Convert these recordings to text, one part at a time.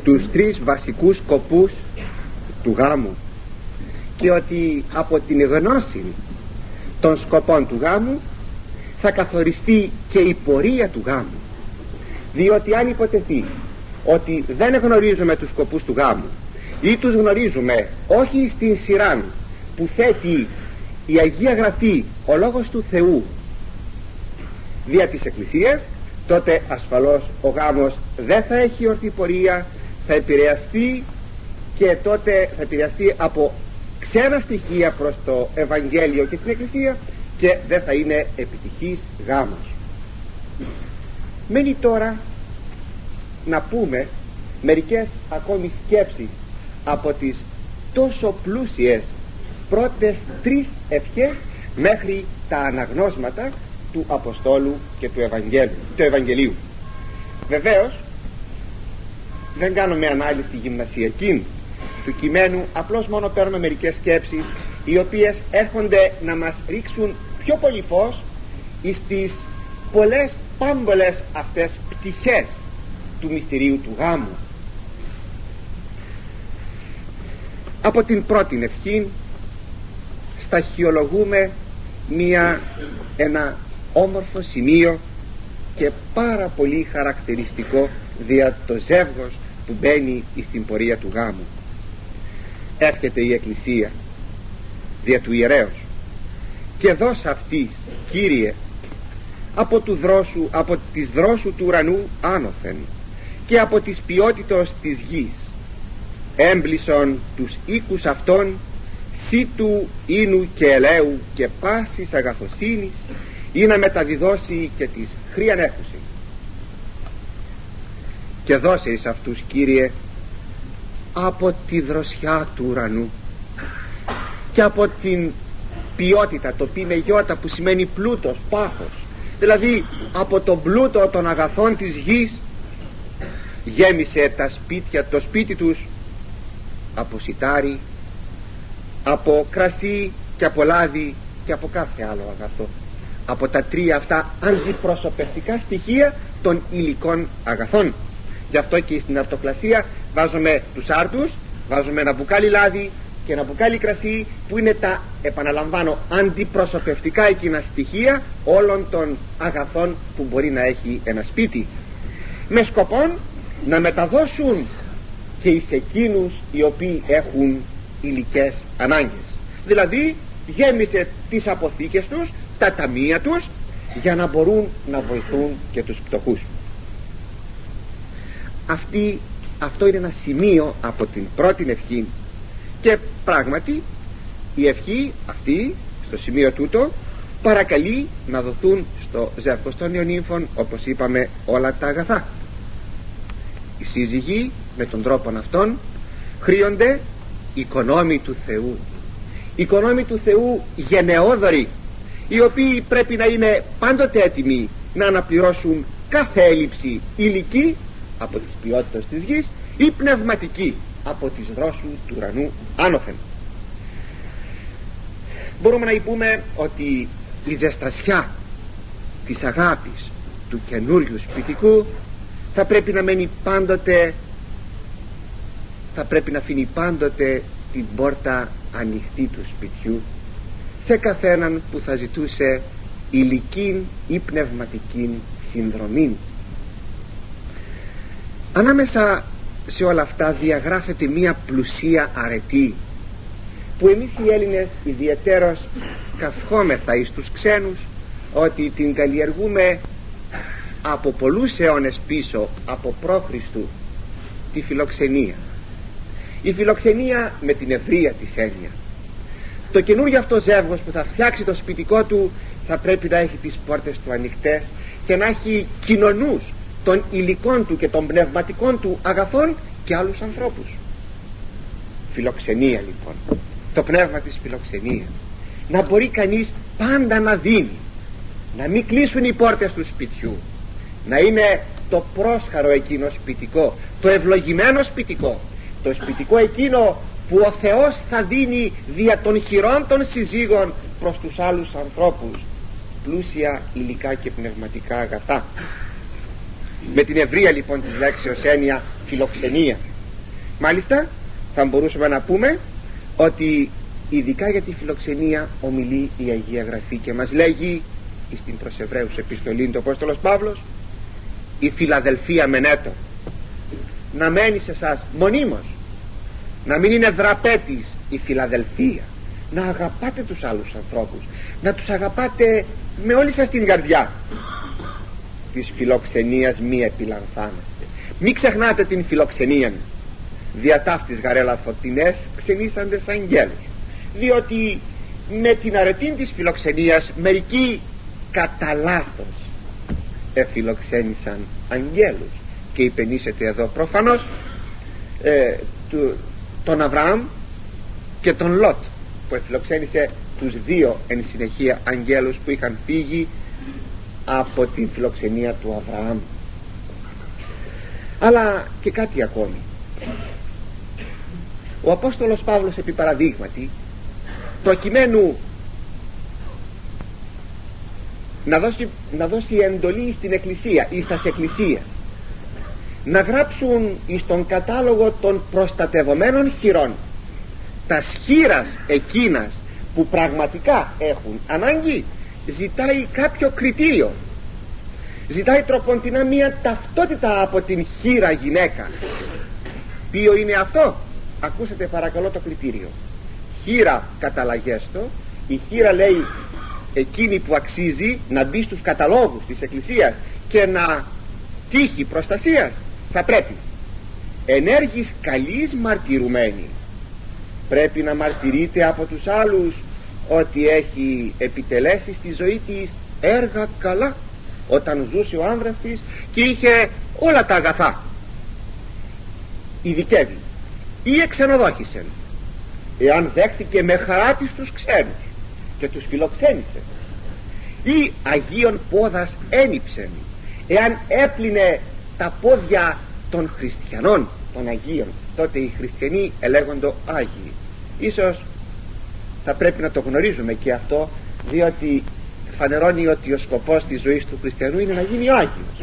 τους τρεις βασικούς σκοπούς του γάμου, και ότι από την γνώση των σκοπών του γάμου θα καθοριστεί και η πορεία του γάμου. Διότι αν υποτεθεί ότι δεν γνωρίζουμε τους σκοπούς του γάμου ή τους γνωρίζουμε όχι στην σειρά που θέτει η Αγία Γραφή, ο Λόγος του Θεού δια της Εκκλησίας, τότε ασφαλώς ο γάμος δεν θα έχει ορθή πορεία, θα επηρεαστεί, και τότε θα επηρεαστεί από ξένα στοιχεία προς το Ευαγγέλιο και την Εκκλησία, και δεν θα είναι επιτυχής γάμος. Μένει τώρα να πούμε μερικές ακόμη σκέψεις από τις τόσο πλούσιες πρώτες τρεις ευχές μέχρι τα αναγνώσματα του Αποστόλου και του Ευαγγελίου. Βεβαίως δεν κάνουμε ανάλυση γυμνασιακή του κειμένου, απλώς μόνο παίρνουμε μερικές σκέψεις οι οποίες έρχονται να μας ρίξουν πιο πολύ φως στις πολλές πάμπολες αυτές πτυχές του μυστηρίου του γάμου. Από την πρώτη ευχή σταχυολογούμε ένα όμορφο σημείο και πάρα πολύ χαρακτηριστικό δια το ζεύγος που μπαίνει στην πορεία του γάμου. Εύχεται η Εκκλησία δια του ιερέως: και δώσ' αυτής, Κύριε, από της δρόσου του ουρανού άνωθεν και από της ποιότητος της γης, έμπλησον τους οίκους αυτών σύτου, ίνου και ελαίου και πάσης αγαθοσύνης, ή να μεταδιδώσει και της χριανέχουση. Και δώσε εις αυτούς, Κύριε, από τη δροσιά του ουρανού και από την ποιότητα, το πει με γιώτα, που σημαίνει πλούτος, πάθος, δηλαδή από τον πλούτο των αγαθών της γης, γέμισε τα σπίτια, το σπίτι τους από σιτάρι, από κρασί και από λάδι και από κάθε άλλο αγαθό, από τα τρία αυτά αντιπροσωπευτικά στοιχεία των υλικών αγαθών. Γι' αυτό και στην αρτοκλασία βάζουμε τους άρτους, βάζουμε ένα μπουκάλι λάδι και ένα μπουκάλι κρασί, που είναι τα, επαναλαμβάνω, αντιπροσωπευτικά εκείνα στοιχεία όλων των αγαθών που μπορεί να έχει ένα σπίτι, με σκοπό να μεταδώσουν και εις εκείνους οι οποίοι έχουν υλικές ανάγκες. Δηλαδή γέμισε τις αποθήκες τους, τα ταμεία τους, για να μπορούν να βοηθούν και τους πτωχούς. Αυτό είναι ένα σημείο από την πρώτη ευχή, και πράγματι η ευχή αυτή στο σημείο τούτο παρακαλεί να δοθούν στο ζεύγος των νεονύμφων, όπως είπαμε, όλα τα αγαθά. Οι σύζυγοι με τον τρόπο αυτόν χρήονται οικονόμοι του Θεού, οικονόμοι του Θεού γενναιόδοροι, οι οποίοι πρέπει να είναι πάντοτε έτοιμοι να αναπληρώσουν κάθε έλλειψη υλική από τις ποιότητες της γης ή πνευματική από τις δρόσου του ουρανού άνωθεν. Μπορούμε να πούμε ότι η ζεστασιά της αγάπης του καινούριου σπιτικού θα πρέπει να μένει πάντοτε, θα πρέπει να αφήνει πάντοτε την πόρτα ανοιχτή του σπιτιού σε καθέναν που θα ζητούσε υλική ή πνευματική συνδρομή. Ανάμεσα σε όλα αυτά διαγράφεται μία πλουσία αρετή, που εμείς οι Έλληνες ιδιαιτέρως καυχόμεθα εις τους ξένους ότι την καλλιεργούμε από πολλούς αιώνες πίσω, από π.Χ. τη φιλοξενία. Η φιλοξενία με την ευρεία της έννοια. Το καινούργιο αυτό ζεύγος που θα φτιάξει το σπιτικό του θα πρέπει να έχει τις πόρτες του ανοιχτές και να έχει κοινωνούς των υλικών του και των πνευματικών του αγαθών και άλλους ανθρώπους. Φιλοξενία λοιπόν, το πνεύμα της φιλοξενίας, να μπορεί κανείς πάντα να δίνει, να μην κλείσουν οι πόρτες του σπιτιού, να είναι το πρόσχαρο εκείνο σπιτικό, το ευλογημένο σπιτικό, το σπιτικό εκείνο που ο Θεός θα δίνει δια των χειρών των συζύγων προς τους άλλους ανθρώπους πλούσια υλικά και πνευματικά αγαθά. Με την ευρεία λοιπόν της λέξεως έννοια φιλοξενία. Μάλιστα θα μπορούσαμε να πούμε ότι ειδικά για τη φιλοξενία ομιλεί η Αγία Γραφή και μας λέγει στην προς Εβραίους επιστολή του Απόστολος Παύλος, η Φιλαδελφία μενέτο, να μένει σε εσάς μονίμως, να μην είναι δραπέτης η Φιλαδελφία, να αγαπάτε τους άλλους ανθρώπους, να τους αγαπάτε με όλη σας την καρδιά. Της φιλοξενίας μη επιλαμβάνεστε, μη ξεχνάτε την φιλοξενία, δια ταύτης γαρέλα φωτεινές ξενήσαντες αγγέλους, διότι με την αρετή της φιλοξενίας μερικοί κατά λάθος εφιλοξένησαν αγγέλους, και υπενήσεται εδώ προφανώς τον Αβραάμ και τον Λότ, που εφιλοξένησε τους δύο εν συνεχεία αγγέλους που είχαν φύγει από την φιλοξενία του Αβραάμ. Αλλά και κάτι ακόμη. Ο Απόστολος Παύλος επί παραδείγματι, προκειμένου να δώσει εντολή στην Εκκλησία ή στας Εκκλησίας να γράψουν εις τον κατάλογο των προστατευομένων χειρών τας χείρας εκείνας που πραγματικά έχουν ανάγκη, ζητάει κάποιο κριτήριο, ζητάει τροποντινά μία ταυτότητα από την χείρα γυναίκα. Ποιο είναι αυτό? Ακούσατε παρακαλώ το κριτήριο. Χείρα καταλαγέστο, η χείρα λέει εκείνη που αξίζει να μπει στους καταλόγους της Εκκλησίας και να τύχει προστασίας, θα πρέπει ενέργης καλής μαρτυρουμένη, πρέπει να μαρτυρείται από τους άλλους ότι έχει επιτελέσει στη ζωή της έργα καλά όταν ζούσε ο άνδρας της και είχε όλα τα αγαθά. Ειδικεύει ή εξενοδόχησε, εάν δέχτηκε με χαρά της τους ξένους και τους φιλοξένησε, ή αγίων πόδας ένιψεν, εάν έπλυνε τα πόδια των χριστιανών, των αγίων, τότε οι χριστιανοί ελέγοντο άγιοι. Ίσως θα πρέπει να το γνωρίζουμε και αυτό, διότι φανερώνει ότι ο σκοπός της ζωής του χριστιανού είναι να γίνει ο Άγιος.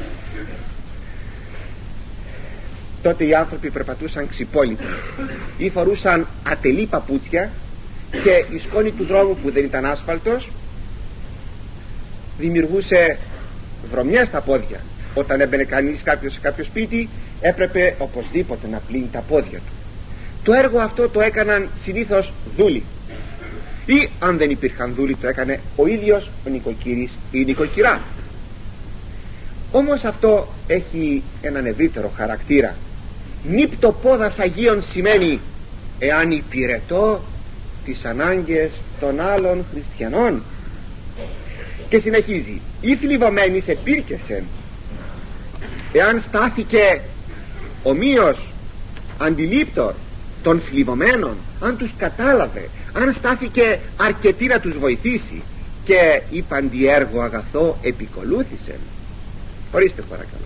Τότε οι άνθρωποι περπατούσαν ξυπόλοιποι ή φορούσαν ατελή παπούτσια και η σκόνη του δρόμου που δεν ήταν άσφαλτος δημιουργούσε βρωμιά στα πόδια. Όταν έμπαινε κανείς σε κάποιο σπίτι έπρεπε οπωσδήποτε να πλύνει τα πόδια του. Το έργο αυτό το έκαναν συνήθως δούλοι, ή αν δεν υπήρχαν δούλοι το έκανε ο ίδιος ο νοικοκύρης ή η νοικοκυρά. Όμως αυτό έχει έναν ευρύτερο χαρακτήρα. Νύπτο πόδας Αγίων σημαίνει εάν υπηρετώ τις ανάγκες των άλλων χριστιανών. Και συνεχίζει, ή θλιβωμένης επήρκεσεν, εάν στάθηκε ομοίως αντιλήπτορ των θλιβωμένων, αν τους κατάλαβε, αν στάθηκε αρκετή να τους βοηθήσει και είπαν τι έργο αγαθό επικολούθησεν. Ορίστε παρακαλώ,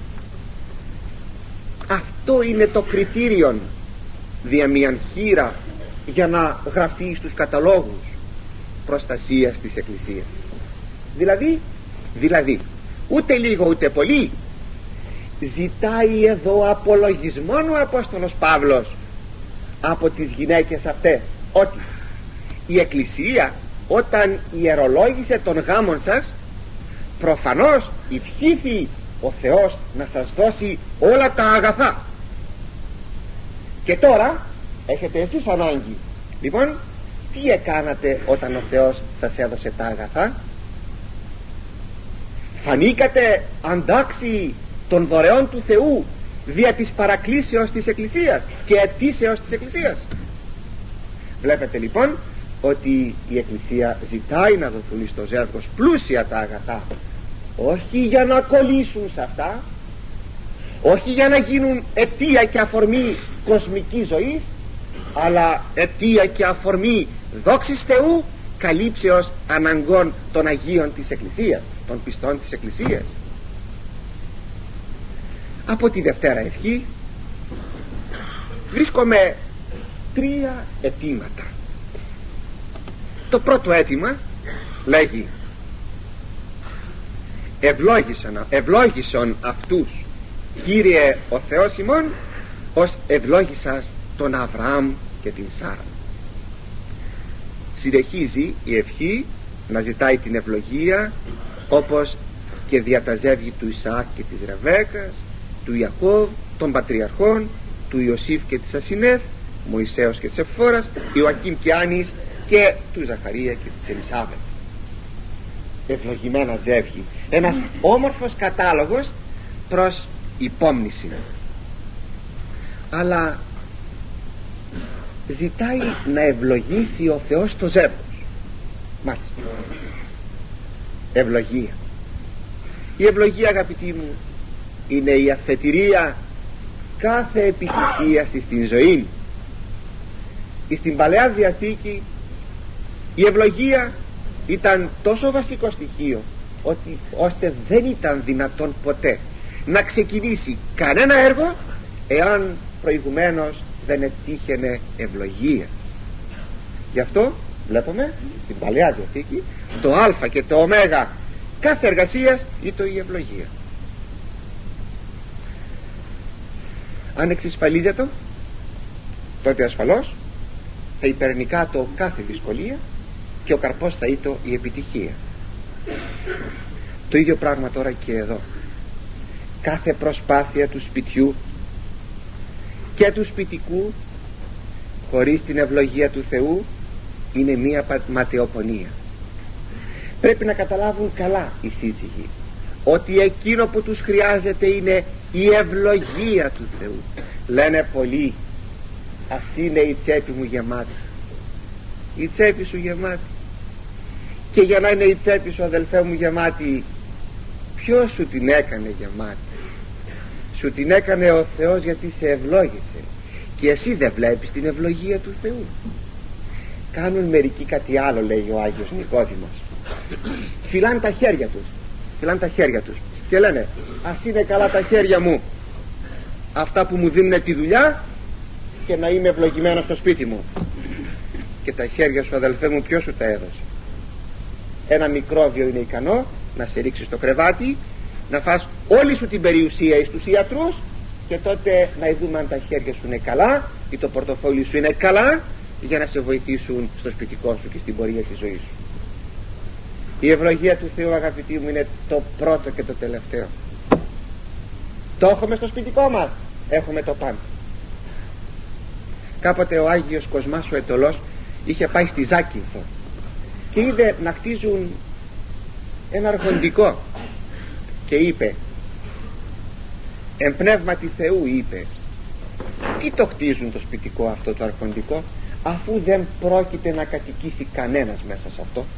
αυτό είναι το κριτήριον δια μιαν χείρα για να γραφτεί στους καταλόγους προστασίας της Εκκλησίας. Δηλαδή ούτε λίγο ούτε πολύ ζητάει εδώ απολογισμόν ο Απόστολος Παύλος από τις γυναίκες αυτές, ότι η Εκκλησία όταν ιερολόγησε τον γάμον σας προφανώς ευχήθη ο Θεός να σας δώσει όλα τα αγαθά, και τώρα έχετε εσείς ανάγκη. Λοιπόν, τι έκανατε όταν ο Θεός σας έδωσε τα αγαθά? Φανήκατε αντάξιοι των δωρεών του Θεού δια της παρακλήσεως της Εκκλησίας και αιτήσεως της Εκκλησίας? Βλέπετε λοιπόν ότι η Εκκλησία ζητάει να δοθούν στο ζεύγος πλούσια τα αγαθά, όχι για να κολλήσουν σε αυτά, όχι για να γίνουν αιτία και αφορμή κοσμικής ζωής, αλλά αιτία και αφορμή δόξης Θεού, καλύψεως αναγκών των Αγίων της Εκκλησίας, των πιστών της Εκκλησίας. Από τη Δευτέρα Ευχή βρίσκομαι 3 αιτήματα. Το πρώτο αίτημα λέγει ευλόγησον αυτούς Κύριε ο Θεός ημών ως ευλόγησας τον Αβραάμ και την Σάρα. Συνεχίζει η ευχή να ζητάει την ευλογία, όπως και δια τα ζεύγη του Ισαάκ και της Ρεβέκας, του Ιακώβ, των πατριαρχών, του Ιωσήφ και της Ασινέθ, Μωυσέως και Σεφφόρας, Ιωακήμ και Άνης και του Ζαχαρία και της Ελισάβετ. Ευλογημένα ζεύγη, ένας όμορφος κατάλογος προς υπόμνηση. Αλλά ζητάει να ευλογήσει ο Θεός το ζεύγος. Μάλιστα, ευλογία. Η ευλογία, αγαπητοί μου, είναι η αφετηρία κάθε επιτυχίας στην ζωή. Στην Παλαιά Διαθήκη η ευλογία ήταν τόσο βασικό στοιχείο ώστε δεν ήταν δυνατόν ποτέ να ξεκινήσει κανένα έργο εάν προηγουμένως δεν ετύχαινε ευλογίας. Γι' αυτό βλέπουμε στην Παλαιά Διαθήκη το α και το ω κάθε εργασίας ήταν η ευλογία. Αν εξασφαλίζεται, τότε ασφαλώς θα υπερνικά το κάθε δυσκολία και ο καρπός θα ήταν η επιτυχία. Το ίδιο πράγμα τώρα και εδώ. Κάθε προσπάθεια του σπιτιού και του σπιτικού χωρίς την ευλογία του Θεού είναι μία ματαιοπονία. Πρέπει να καταλάβουν καλά οι σύζυγοι ότι εκείνο που τους χρειάζεται είναι η ευλογία του Θεού. Λένε πολλοί, ας είναι η τσέπη μου γεμάτη. Η τσέπη σου γεμάτη. Και για να είναι η τσέπη σου, αδελφέ μου, γεμάτη, ποιος σου την έκανε γεμάτη? Σου την έκανε ο Θεός, γιατί σε ευλόγησε και εσύ δεν βλέπεις την ευλογία του Θεού. Κάνουν μερικοί κάτι άλλο, λέει ο Άγιος Νικόδημος. Φυλάνε τα χέρια τους και λένε, ας είναι καλά τα χέρια μου, αυτά που μου δίνουν τη δουλειά, και να είμαι ευλογημένος στο σπίτι μου. Και τα χέρια σου, αδελφέ μου, ποιος σου τα έδωσε? Ένα μικρόβιο είναι ικανό να σε ρίξει στο κρεβάτι, να φας όλη σου την περιουσία εις τους ιατρούς, και τότε να δούμε αν τα χέρια σου είναι καλά ή το πορτοφόλι σου είναι καλά, για να σε βοηθήσουν στο σπιτικό σου και στην πορεία της ζωής σου. Η ευλογία του Θεού, αγαπητοί μου, είναι το πρώτο και το τελευταίο. Το έχουμε στο σπιτικό μας, έχουμε το πάντα. Κάποτε ο Άγιος Κοσμάς ο Αιτωλός είχε πάει στη Ζάκυνθο και είδε να χτίζουν ένα αρχοντικό και είπε, εν πνεύματι Θεού, είπε, τι το χτίζουν το σπιτικό αυτό το αρχοντικό, αφού δεν πρόκειται να κατοικήσει κανένας μέσα σε αυτό?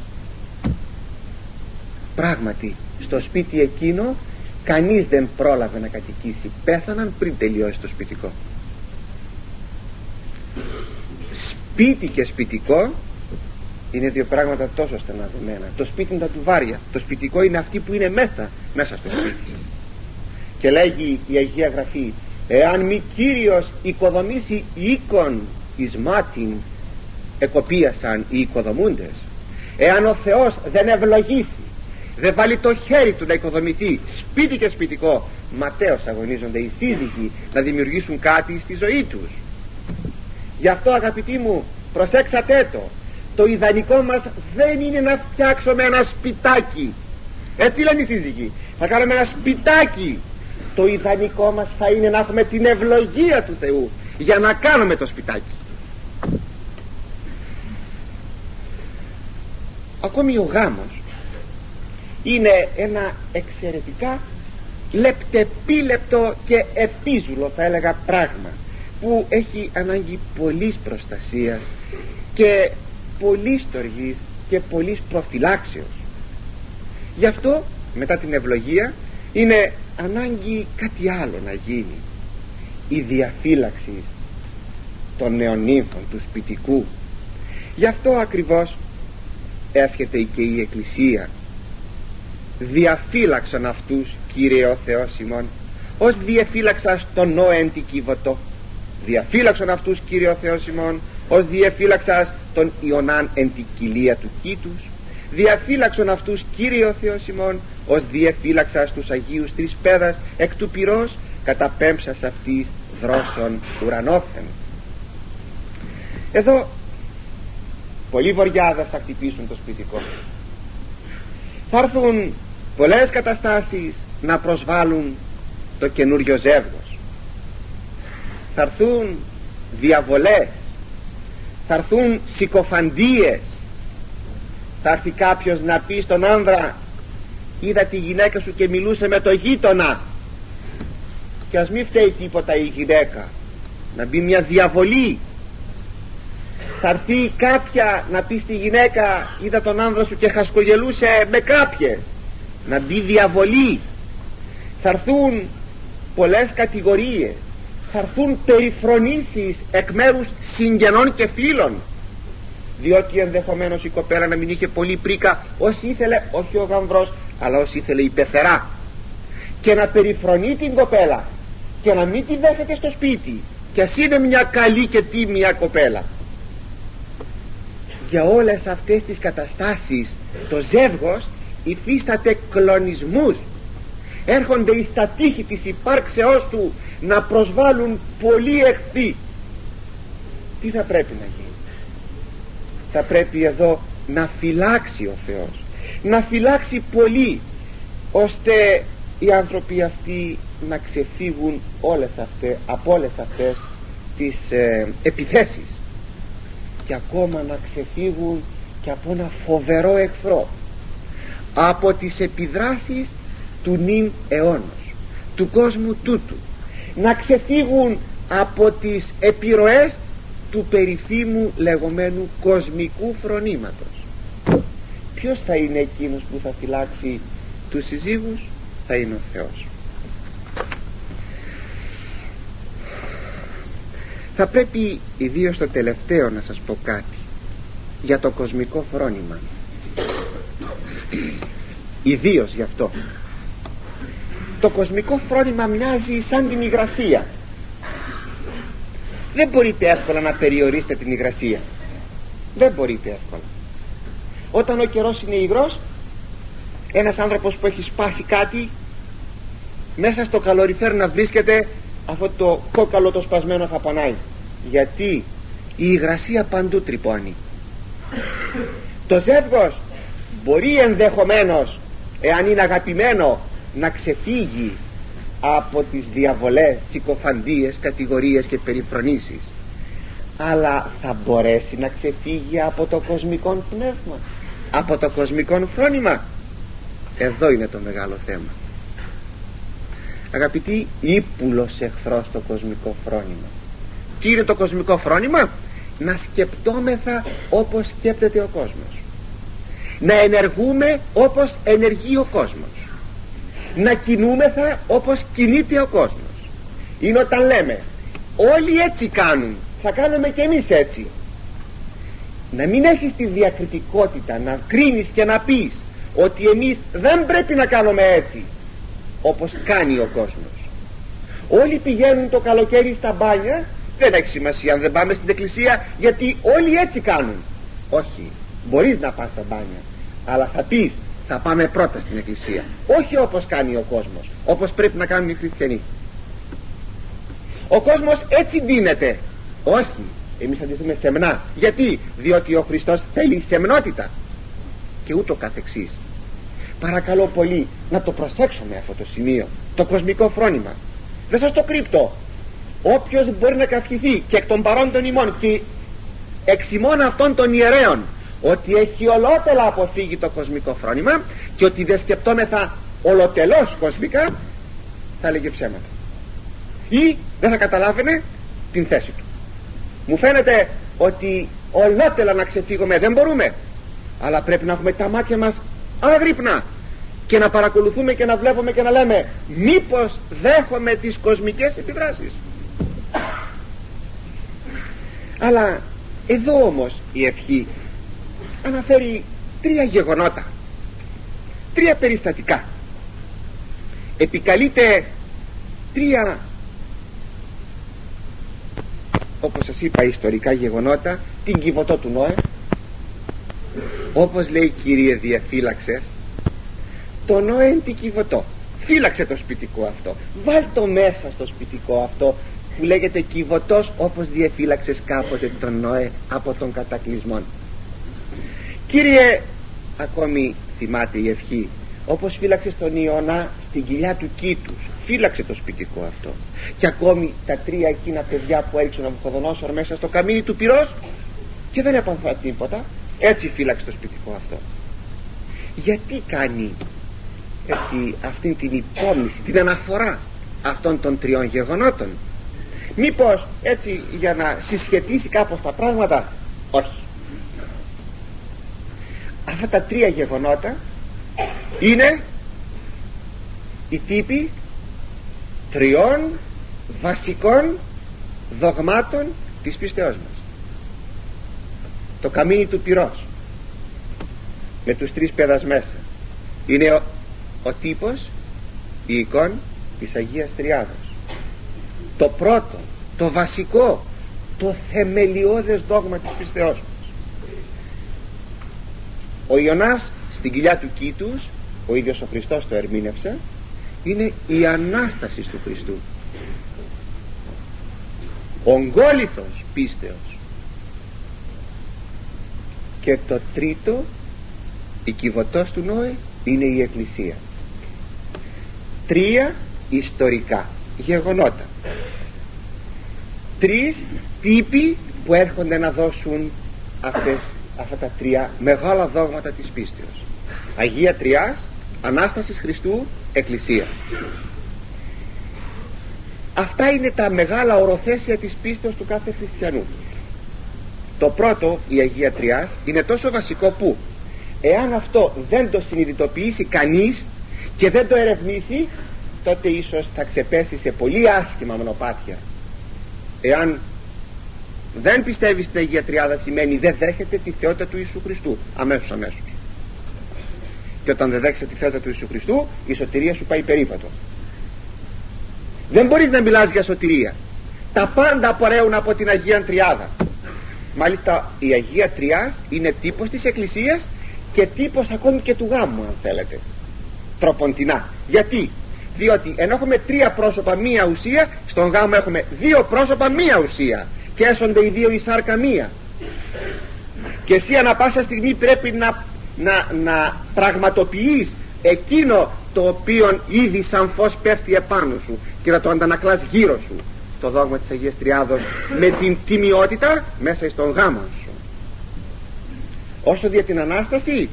Πράγματι, στο σπίτι εκείνο κανείς δεν πρόλαβε να κατοικήσει, πέθαναν πριν τελειώσει το σπιτικό. Σπίτι και σπιτικό είναι δύο πράγματα τόσο στενά δεμένα. Το σπίτι είναι τα τουβάρια, το σπιτικό είναι αυτοί που είναι μέσα στο σπίτι. Και λέγει η Αγία Γραφή, εάν μη Κύριος οικοδομήσει οίκον εις μάτιν, εκοπίασαν οι οικοδομούντες. Εάν ο Θεός δεν ευλογήσει, δεν βάλει το χέρι του να οικοδομηθεί σπίτι και σπιτικό, ματέως αγωνίζονται οι σύζυγοι να δημιουργήσουν κάτι στη ζωή τους. Γι' αυτό, αγαπητοί μου, προσέξατε το ιδανικό μας δεν είναι να φτιάξουμε ένα σπιτάκι. Έτσι λένε οι σύζυγοι, θα κάνουμε ένα σπιτάκι. Το ιδανικό μας θα είναι να έχουμε την ευλογία του Θεού για να κάνουμε το σπιτάκι. Ακόμη ο γάμος είναι ένα εξαιρετικά λεπτεπίλεπτο και επίζουλο, θα έλεγα, πράγμα που έχει ανάγκη πολλής προστασίας και πολλής στοργής και πολλής προφυλάξεως. Γι' αυτό μετά την ευλογία είναι ανάγκη κάτι άλλο να γίνει, η διαφύλαξη των νεονύμφων του σπιτικού. Γι' αυτό ακριβώς εύχεται και η Εκκλησία, διαφύλαξαν αυτούς, Κύριε ο Θεός ημών, ως διεφύλαξας τον Νόεν την Κιβωτό. Διαφύλαξαν αυτούς, Κύριε ο Θεός ημών, ως διεφύλαξας τον Ιωνάν εν την κοιλία του κήτους. Διαφύλαξαν αυτούς, Κύριε ο Θεός ημών, ως διεφύλαξας τους Αγίους Τρεις Πέδας εκ του πυρός, καταπέμψας αυτής δρόσων ουρανόθεν. Εδώ πολλοί βοριάδες θα χτυπήσουν το σπιτικό. Θα έρθουν πολλές καταστάσεις να προσβάλλουν το καινούριο ζεύγος. Θα έρθουν διαβολές, θα έρθουν συκοφαντίες. Θα έρθει κάποιος να πει στον άνδρα: είδα τη γυναίκα σου και μιλούσε με το γείτονα. Και ας μην φταίει τίποτα η γυναίκα, να μπει μια διαβολή. Θα έρθει κάποια να πει στη γυναίκα: είδα τον άνδρα σου και χασκογελούσε με κάποιες, να μπει διαβολή. Θα έρθουν πολλές κατηγορίες, θα έρθουν περιφρονήσεις εκ μέρους συγγενών και φίλων, διότι ενδεχομένως η κοπέλα να μην είχε πολύ πρίκα, όσοι ήθελε, όχι ο γαμβρός, αλλά όσοι ήθελε η πεθερά, και να περιφρονεί την κοπέλα και να μην τη δέχεται στο σπίτι, και ας είναι μια καλή και τίμια κοπέλα. Για όλες αυτές τις καταστάσεις το ζεύγος υφίσταται κλονισμούς. Έρχονται εις τα τείχη της υπάρξεώς του να προσβάλλουν πολλοί εχθροί. Τι θα πρέπει να γίνει? Θα πρέπει εδώ να φυλάξει ο Θεός, να φυλάξει πολύ, ώστε οι άνθρωποι αυτοί να ξεφύγουν από όλες αυτές τις επιθέσεις, και ακόμα να ξεφύγουν και από ένα φοβερό εχθρό, από τις επιδράσεις του νυν αιώνος, του κόσμου τούτου, να ξεφύγουν από τις επιρροές του περίφημου λεγόμενου κοσμικού φρονήματος. Ποιος θα είναι εκείνος που θα φυλάξει τους συζύγους? Θα είναι ο Θεός. Θα πρέπει ιδίως το τελευταίο να σας πω κάτι για το κοσμικό φρόνημα, ιδίως γι' αυτό. Το κοσμικό φρόνημα μοιάζει σαν την υγρασία. Δεν μπορείτε εύκολα να περιορίσετε την υγρασία, δεν μπορείτε εύκολα. Όταν ο καιρός είναι υγρός, ένας άνθρωπος που έχει σπάσει κάτι, μέσα στο καλοριφέρ να βρίσκεται αυτό το κόκαλο το σπασμένο θα πονάει, γιατί η υγρασία παντού τρυπώνει. Το ζεύγος μπορεί ενδεχομένως, εάν είναι αγαπημένο, να ξεφύγει από τις διαβολές, συκοφαντίες, κατηγορίες και περιφρονήσεις, αλλά θα μπορέσει να ξεφύγει από το κοσμικό πνεύμα, από το κοσμικό φρόνημα? Εδώ είναι το μεγάλο θέμα. Αγαπητοί, ύπουλος εχθρός το κοσμικό φρόνημα. Τι είναι το κοσμικό φρόνημα? Να σκεπτόμεθα όπως σκέπτεται ο κόσμος, να ενεργούμε όπως ενεργεί ο κόσμος, να κινούμεθα όπως κινείται ο κόσμος. Είναι όταν λέμε όλοι έτσι κάνουν, θα κάνουμε και εμείς έτσι. Να μην έχεις τη διακριτικότητα να κρίνεις και να πεις ότι εμείς δεν πρέπει να κάνουμε έτσι όπως κάνει ο κόσμος. Όλοι πηγαίνουν το καλοκαίρι στα μπάνια, δεν έχει σημασία αν δεν πάμε στην εκκλησία, γιατί όλοι έτσι κάνουν. Όχι, μπορείς να πας στα μπάνια, αλλά θα πεις θα πάμε πρώτα στην εκκλησία, όχι όπως κάνει ο κόσμος, όπως πρέπει να κάνουν οι χριστιανοί. Ο κόσμος έτσι ντύνεται, όχι, εμείς θα ντυθούμε σεμνά. Γιατί? Διότι ο Χριστός θέλει σεμνότητα, και ούτω καθεξής. Παρακαλώ πολύ να το προσέξουμε αυτό το σημείο, το κοσμικό φρόνημα. Δεν σας το κρύπτω. Όποιος μπορεί να καυχηθεί και εκ των παρόντων ημών και εξ ημών αυτών των ιερέων ότι έχει ολότελα αποφύγει το κοσμικό φρόνημα και ότι δεν σκεπτόμεθα ολοτελώς κοσμικά, θα έλεγε ψέματα ή δεν θα καταλάβαινε την θέση του. Μου φαίνεται ότι ολότελα να ξεφύγουμε δεν μπορούμε, αλλά πρέπει να έχουμε τα μάτια μας άγρυπνα και να παρακολουθούμε και να βλέπουμε και να λέμε μήπως δέχομαι τις κοσμικές επιδράσεις. Αλλά εδώ όμως η ευχή αναφέρει τρία γεγονότα, τρία περιστατικά, επικαλείται τρία, όπως σας είπα, ιστορικά γεγονότα. Την Κιβωτό του Νόε, όπως λέει Κύριε διαφύλαξες το Νόε την Κιβωτό, φύλαξε το σπιτικό αυτό, βάλ το μέσα στο σπιτικό αυτό που λέγεται Κιβωτός, όπως διεφύλαξες κάποτε τον Νοέ από τον κατακλυσμόν. Κύριε, ακόμη θυμάται η ευχή, όπως φύλαξες τον Ιωνά στην κοιλιά του κήτους, φύλαξε το σπιτικό αυτό. Και ακόμη τα 3 εκείνα παιδιά που έριξε ο Ναβουχοδονόσορ μέσα στο καμίνι του πυρός και δεν έπαθαν τίποτα, έτσι φύλαξε το σπιτικό αυτό. Γιατί κάνει αυτή την υπόμνηση, την αναφορά αυτών των 3 γεγονότων? Μήπως έτσι για να συσχετίσει κάπως τα πράγματα? Όχι. Αυτά τα 3 γεγονότα είναι οι τύποι 3 βασικών δογμάτων της πίστεώς μας. Το καμίνι του πυρός με τους 3 πέδας μέσα είναι ο τύπος, η εικόνα της Αγίας Τριάδος. Το πρώτο, το βασικό, το θεμελιώδες δόγμα της πίστεώς μας. Ο Ιωνάς στην κοιλιά του κήτους, ο ίδιος ο Χριστός το ερμήνευσε, είναι η Ανάσταση του Χριστού, ογκόληθος πίστεως. Και το τρίτο, η Κιβωτός του Νόε, είναι η Εκκλησία. 3 ιστορικά γεγονότα, 3 τύποι που έρχονται να δώσουν αυτά τα 3 μεγάλα δόγματα της πίστεως: Αγία Τριάς, Ανάστασης Χριστού, Εκκλησία. Αυτά είναι τα μεγάλα οροθέσια της πίστεως του κάθε χριστιανού. Το πρώτο, η Αγία Τριάς, είναι τόσο βασικό που εάν αυτό δεν το συνειδητοποιήσει κανείς και δεν το ερευνήσει, τότε ίσως θα ξεπέσει σε πολύ άσχημα μονοπάτια. Εάν δεν πιστεύει στην Αγία Τριάδα, σημαίνει δεν δέχεται τη θεότητα του Ιησού Χριστού αμέσως. Και όταν δεν δέχεσαι τη θεότητα του Ιησού Χριστού, η σωτηρία σου πάει περίπατο. Δεν μπορείς να μιλάς για σωτηρία. Τα πάντα απορρέουν από την Αγία Τριάδα. Μάλιστα η Αγία Τριάς είναι τύπος της Εκκλησίας και τύπος ακόμη και του γάμου, αν θέλετε, τροποντινά. Γιατί? Διότι ενώ έχουμε 3 πρόσωπα μία ουσία, στον γάμο έχουμε 2 πρόσωπα μία ουσία και έσονται οι 2 η σάρκα μία. Και εσύ ανα πάσα στιγμή πρέπει να πραγματοποιείς εκείνο το οποίο ήδη σαν φως πέφτει επάνω σου και να το αντανακλάς γύρω σου, το δόγμα της Αγίας Τριάδος, με την τιμιότητα μέσα στον γάμο σου. Όσο για την Ανάσταση,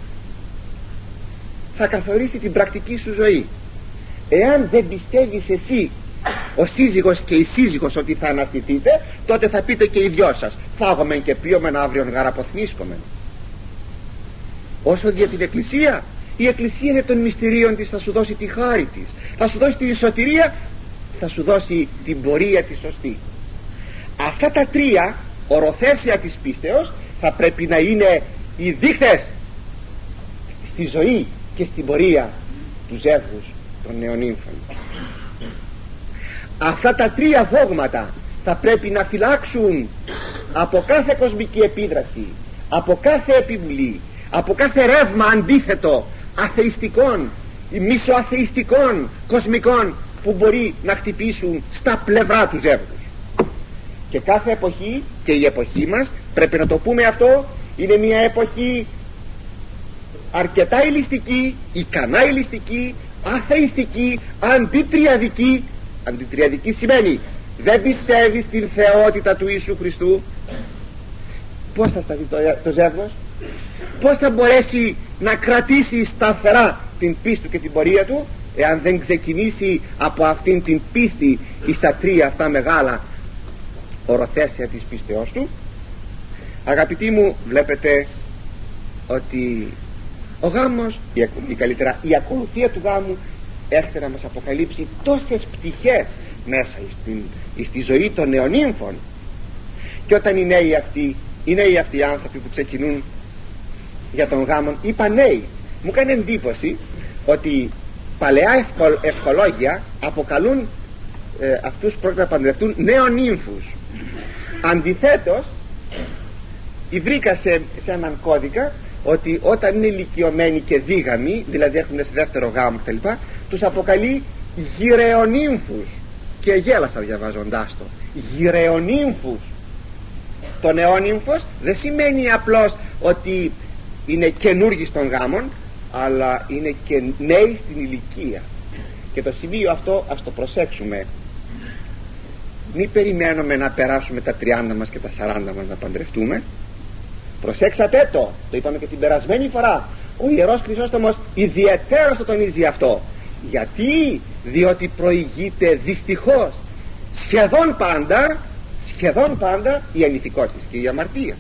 θα καθορίσει την πρακτική σου ζωή. Εάν δεν πιστεύεις εσύ, ο σύζυγος και η σύζυγος, ότι θα αναστηθείτε, τότε θα πείτε και οι 2 σας, φάγομεν και πίωμεν αύριον γαραποθνίσκομεν. Όσο για την Εκκλησία, η Εκκλησία είναι των μυστηρίων της, θα σου δώσει τη χάρη της, θα σου δώσει τη σωτηρία, θα σου δώσει την πορεία τη σωστή. Αυτά τα 3 οροθέσια της πίστεως θα πρέπει να είναι οι δείκτες στη ζωή και στην πορεία του ζεύγους των νεονύμφων. Αυτά τα 3 δόγματα θα πρέπει να φυλάξουν από κάθε κοσμική επίδραση, από κάθε επιβουλή, από κάθε ρεύμα αντίθετο, αθεϊστικών, μισοαθεϊστικών, κοσμικών, που μπορεί να χτυπήσουν στα πλευρά του ζεύγους. Και κάθε εποχή, και η εποχή μας, πρέπει να το πούμε αυτό, είναι μια εποχή αρκετά ηλιστική, ικανά ηλιστική, αθεϊστική, αντιτριαδική. Αντιτριαδική σημαίνει δεν πιστεύει στην θεότητα του Ιησού Χριστού. Πώς θα σταθεί το ζεύγος? Πώς θα μπορέσει να κρατήσει σταθερά την πίστη του και την πορεία του, εάν δεν ξεκινήσει από αυτήν την πίστη στα 3 αυτά μεγάλα οροθέσια της πίστεώς του? Αγαπητοί μου, βλέπετε ότι ο γάμος, ή καλύτερα η ακολουθία του γάμου, έρχεται να μας αποκαλύψει τόσες πτυχές μέσα στη ζωή των νεονύμφων. Και όταν οι νέοι αυτοί οι άνθρωποι που ξεκινούν για τον γάμο, είπα νέοι, μου κάνει εντύπωση ότι παλαιά ευχολόγια αποκαλούν αυτούς που πρόκειται να παντρευτούν νεονύμφους. Αντιθέτως, βρήκα σε έναν κώδικα ότι όταν είναι ηλικιωμένοι και δίγαμοι, δηλαδή έχουν σε δεύτερο γάμο κτλ., τους αποκαλεί γυρεονύμφους. και γέλασα διαβάζοντάς το. Γυρεονύμφους. Το νεόνυμφος δεν σημαίνει απλώς ότι είναι καινούργοι στον γάμον, αλλά είναι και νέοι στην ηλικία. Και το σημείο αυτό ας το προσέξουμε. Μην περιμένουμε να περάσουμε τα 30 μας και τα 40 μας να παντρευτούμε. Προσέξατε το είπαμε και την περασμένη φορά. Ο Ιερός Χρυσόστομος ιδιαιτέρως το τονίζει αυτό. Γιατί? Διότι προηγείται δυστυχώς σχεδόν πάντα η ανηθικότητα και η αμαρτία.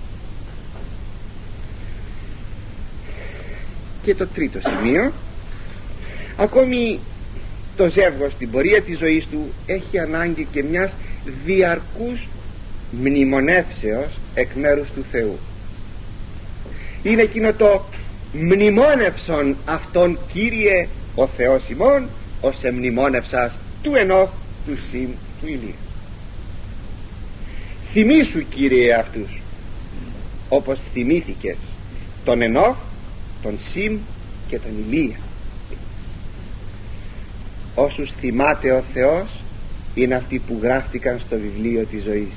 Και το τρίτο σημείο, ακόμη το ζεύγος στην πορεία της ζωής του έχει ανάγκη και μιας διαρκούς μνημονεύσεως εκ μέρους του Θεού. Είναι εκείνο το μνημόνευσον αυτόν, Κύριε ο Θεός ημών, ως εμνημόνευσας του Ενώχ, του Σιμ, του Ηλία. Θυμήσου, Κύριε, αυτούς όπως θυμήθηκες τον Ενώχ, τον Σιμ και τον Ηλία. Όσους θυμάται ο Θεός είναι αυτοί που γράφτηκαν στο βιβλίο της ζωής.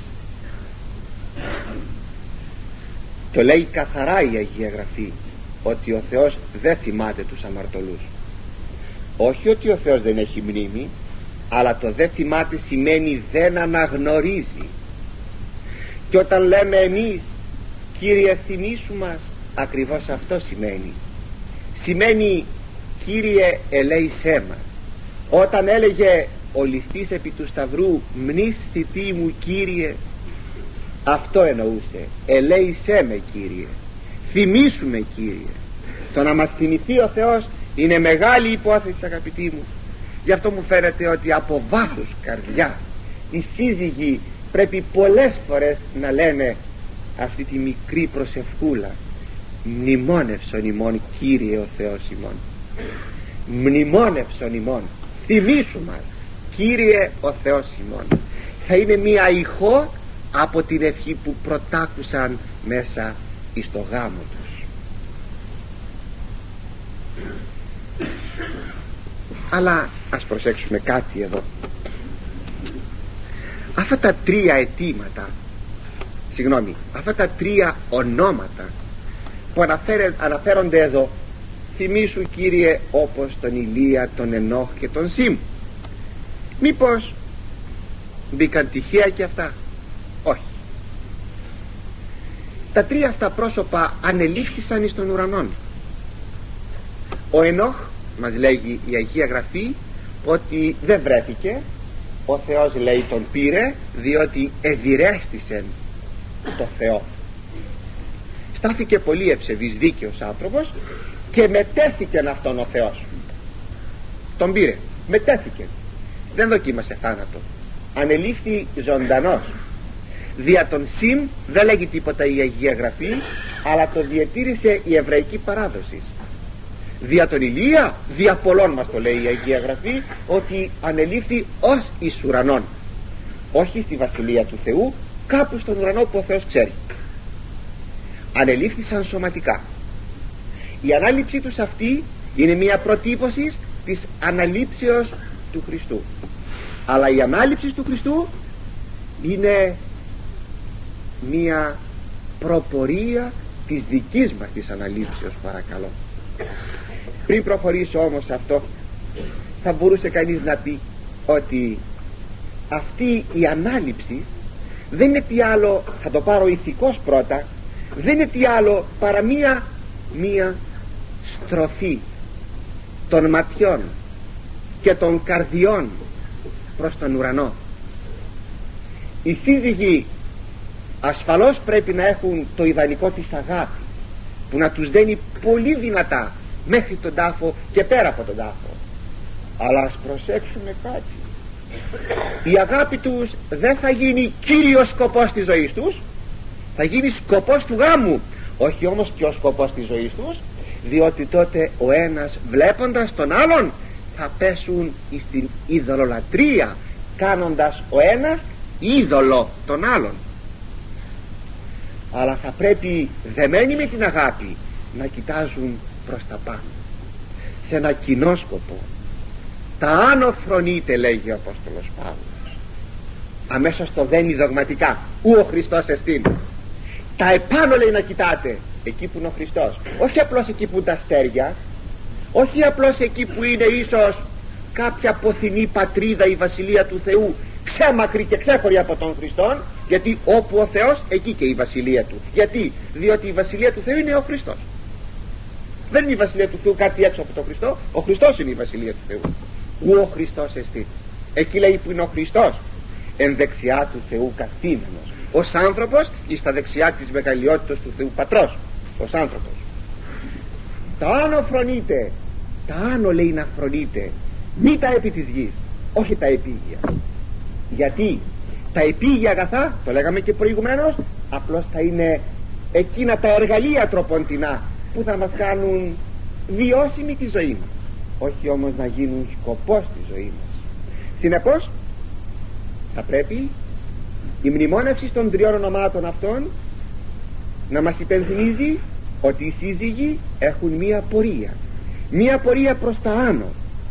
Το λέει καθαρά η Αγία Γραφή ότι ο Θεός δεν θυμάται τους αμαρτωλούς. Όχι ότι ο Θεός δεν έχει μνήμη, αλλά το δεν θυμάται σημαίνει δεν αναγνωρίζει. Και όταν λέμε εμείς Κύριε θυμήσου μας, ακριβώς αυτό σημαίνει Κύριε ελέησέ μας. Όταν έλεγε ο ληστής επί του σταυρού μνης θητή μου Κύριε, αυτό εννοούσε, ελέησέ με Κύριε, θυμήσου με Κύριε. Το να μας θυμηθεί ο Θεός είναι μεγάλη υπόθεση, αγαπητοί μου. Γι' αυτό μου φαίνεται ότι από βάθους καρδιάς οι σύζυγοι πρέπει πολλές φορές να λένε αυτή τη μικρή προσευχούλα: μνημόνευσον ημών Κύριε ο Θεός ημών, μνημόνευσον ημών, θυμήσου μας Κύριε ο Θεός ημών. Θα είναι μία ηχό από την ευχή που πρωτάκουσαν μέσα εις το γάμο τους. Αλλά ας προσέξουμε κάτι εδώ. Αυτά τα τρία αιτήματα, αυτά τα τρία ονόματα που αναφέρονται εδώ, θυμήσου Κύριε, όπως τον Ηλία, τον Ενώχ και τον Σιμ, μήπως μπήκαν τυχαία και αυτά? Όχι. Τα τρία αυτά πρόσωπα ανελήφθησαν εις τον ουρανόν. Ο Ενώχ, μας λέγει η Αγία Γραφή, ότι δεν βρέθηκε. Ο Θεός, λέει, τον πήρε διότι ευηρέστησε το Θεό. Στάθηκε πολύ ευσεβής, δίκαιος άνθρωπος και μετέθηκεν αυτόν ο Θεός. Τον πήρε, μετέθηκε, δεν δοκίμασε θάνατο, ανελήφθη ζωντανός. Δια τον Σιμ δεν λέγει τίποτα η Αγία Γραφή, αλλά το διατήρησε η εβραϊκή παράδοση. Δια τον Ηλία, δια πολλών μας το λέει η Αγία Γραφή, ότι ανελήφθη ως εις ουρανόν, όχι στη βασιλεία του Θεού, κάπου στον ουρανό που ο Θεός ξέρει. Ανελήφθησαν σωματικά. Η ανάληψή τους αυτή είναι μια προτύπωση της αναλήψεως του Χριστού, αλλά η ανάληψη του Χριστού είναι μια προπορία της δικής μας της αναλήψεως, παρακαλώ. Πριν προχωρήσω όμως σε αυτό, θα μπορούσε κανείς να πει ότι αυτή η ανάληψη δεν είναι τι άλλο, θα το πάρω ηθικός πρώτα, δεν είναι τι άλλο παρά μία στροφή των ματιών και των καρδιών προς τον ουρανό. Οι σύζυγοι ασφαλώς πρέπει να έχουν το ιδανικό της αγάπης που να τους δένει πολύ δυνατά μέχρι τον τάφο και πέρα από τον τάφο. Αλλά ας προσέξουμε κάτι. Η αγάπη τους δεν θα γίνει κύριος σκοπός της ζωής τους, θα γίνει σκοπός του γάμου, όχι όμως και ο σκοπός της ζωής τους, διότι τότε ο ένας βλέποντας τον άλλον θα πέσουν στην ειδωλολατρία, κάνοντας ο ένας είδωλο τον άλλον. Αλλά θα πρέπει δεμένοι με την αγάπη να κοιτάζουν προς τα πάνω, σε ένα κοινό σκοπό. τα άνω φρονείτε, λέγει ο Απόστολος Παύλος. Αμέσως το δένει δογματικά. Ου ο Χριστός εστίν. Τα επάνω, λέει, να κοιτάτε, εκεί που είναι ο Χριστός. Όχι απλώς εκεί που είναι τα αστέρια, όχι απλώς εκεί που είναι ίσως κάποια ποθηνή πατρίδα, η Βασιλεία του Θεού, ξέμακρη και ξέχωρη από τον Χριστόν, γιατί όπου ο Θεός, εκεί και η Βασιλεία του. Γιατί? Διότι η Βασιλεία του Θεού είναι ο Χριστός. Δεν είναι η Βασιλεία του Θεού κάτι έξω από τον Χριστό. Ο Χριστός είναι η Βασιλεία του Θεού. Ου ο Χριστός εστί. Εκεί, λέει, που είναι ο Χριστός, εν δεξιά του Θεού καθήμενος, ως άνθρωπος εις τα δεξιά της μεγαλειότητας του Θεού Πατρός, ως άνθρωπος. Τα άνω φρονείτε, τα άνω, λέει, να φρονείτε, μη τα επί της γης, όχι τα επίγεια. Γιατί τα επίγεια αγαθά, το λέγαμε και προηγουμένως, απλώς θα είναι εκείνα τα εργαλεία τροποντινά που θα μας κάνουν βιώσιμη τη ζωή μας, όχι όμως να γίνουν σκοπός της ζωής μας. Συνεπώς θα πρέπει η μνημόνευση των τριών ονομάτων αυτών να μας υπενθυμίζει ότι οι σύζυγοι έχουν μία πορεία προς τα άνω,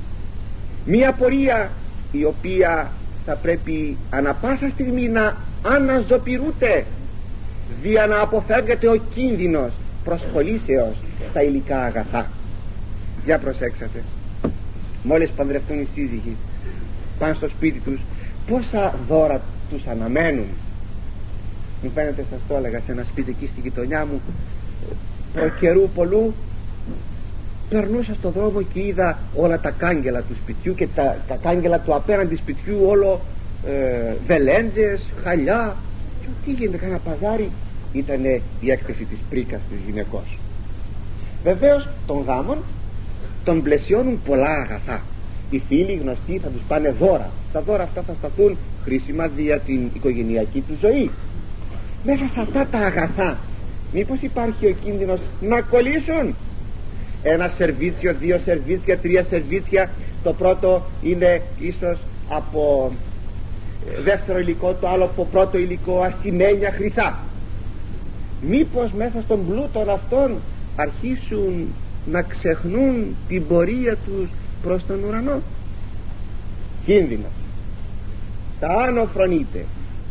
μία πορεία η οποία θα πρέπει ανα πάσα στιγμή να αναζωπηρούται, δια να αποφεύγεται ο κίνδυνος προσχολήσεως στα υλικά αγαθά. Για προσέξατε, μόλις παντρευτούν οι σύζυγοι, πάνε στο σπίτι τους, πόσα δώρα τους αναμένουν. Μου φαίνεται, σας το έλεγα, σε ένα σπίτι εκεί στη γειτονιά μου, προκαιρού πολλού, περνούσα στο δρόμο και είδα όλα τα κάγκελα του σπιτιού και τα κάγκελα του απέναντι σπιτιού όλο βελέντζες, χαλιά, και τι γίνεται, κάνα παζάρι. Ήτανε η έκθεση της πρίκας της γυναικός. Βεβαίως των γάμων τον πλαισιώνουν πολλά αγαθά. Οι φίλοι γνωστοί θα τους πάνε δώρα. Τα δώρα αυτά θα σταθούν χρήσιμα για την οικογενειακή του ζωή. Μέσα σε αυτά τα αγαθά μήπως υπάρχει ο κίνδυνος να κολλήσουν? Ένα σερβίτσιο, δύο σερβίτσια, τρία σερβίτσια, το πρώτο είναι ίσως από δεύτερο υλικό, το άλλο από πρώτο υλικό, ασημένια χρυσά. Μήπως μέσα στον πλούτο αυτών αρχίσουν να ξεχνούν την πορεία τους προς τον ουρανό? Κίνδυνο. Τα άνω φρονείτε.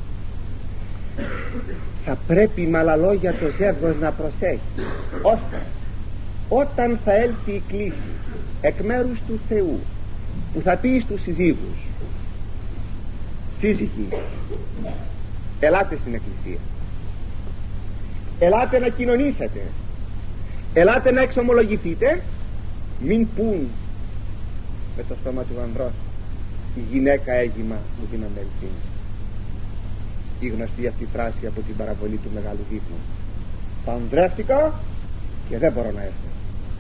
Θα πρέπει με άλλα λόγια το ζεύγος να προσέχει, ώστε όταν θα έλθει η κλήση εκ μέρους του Θεού που θα πει στους συζύγους: σύζυγοι, ελάτε στην εκκλησία, ελάτε να κοινωνήσετε, ελάτε να εξομολογηθείτε, μην πούν με το στόμα του ανδρός: η γυναίκα έγιμα μου την αμέλθει. Η γνωστή αυτή φράση από την παραβολή του Μεγάλου Δείπνου: παντρεύτηκα και δεν μπορώ να έρθω.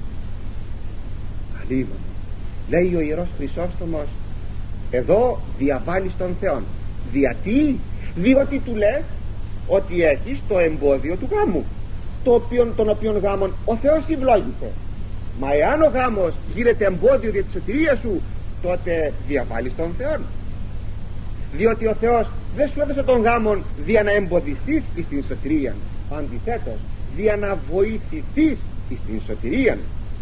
Αλίμονο, λέει ο Ιερός Χρυσόστομος, εδώ διαβάλεις τον Θεόν. Διότι του λες ότι έχεις το εμπόδιο του γάμου, τον οποίον γάμον ο Θεός ευλόγησε. Μα εάν ο γάμος γίνεται εμπόδιο για τη σωτηρία σου, τότε διαβάλεις τον Θεόν. Διότι ο Θεός δεν σου έδωσε τον γάμον δια να εμποδιστείς στην σωτηρία, αντιθέτως δια να βοηθηθείς στην σωτηρία.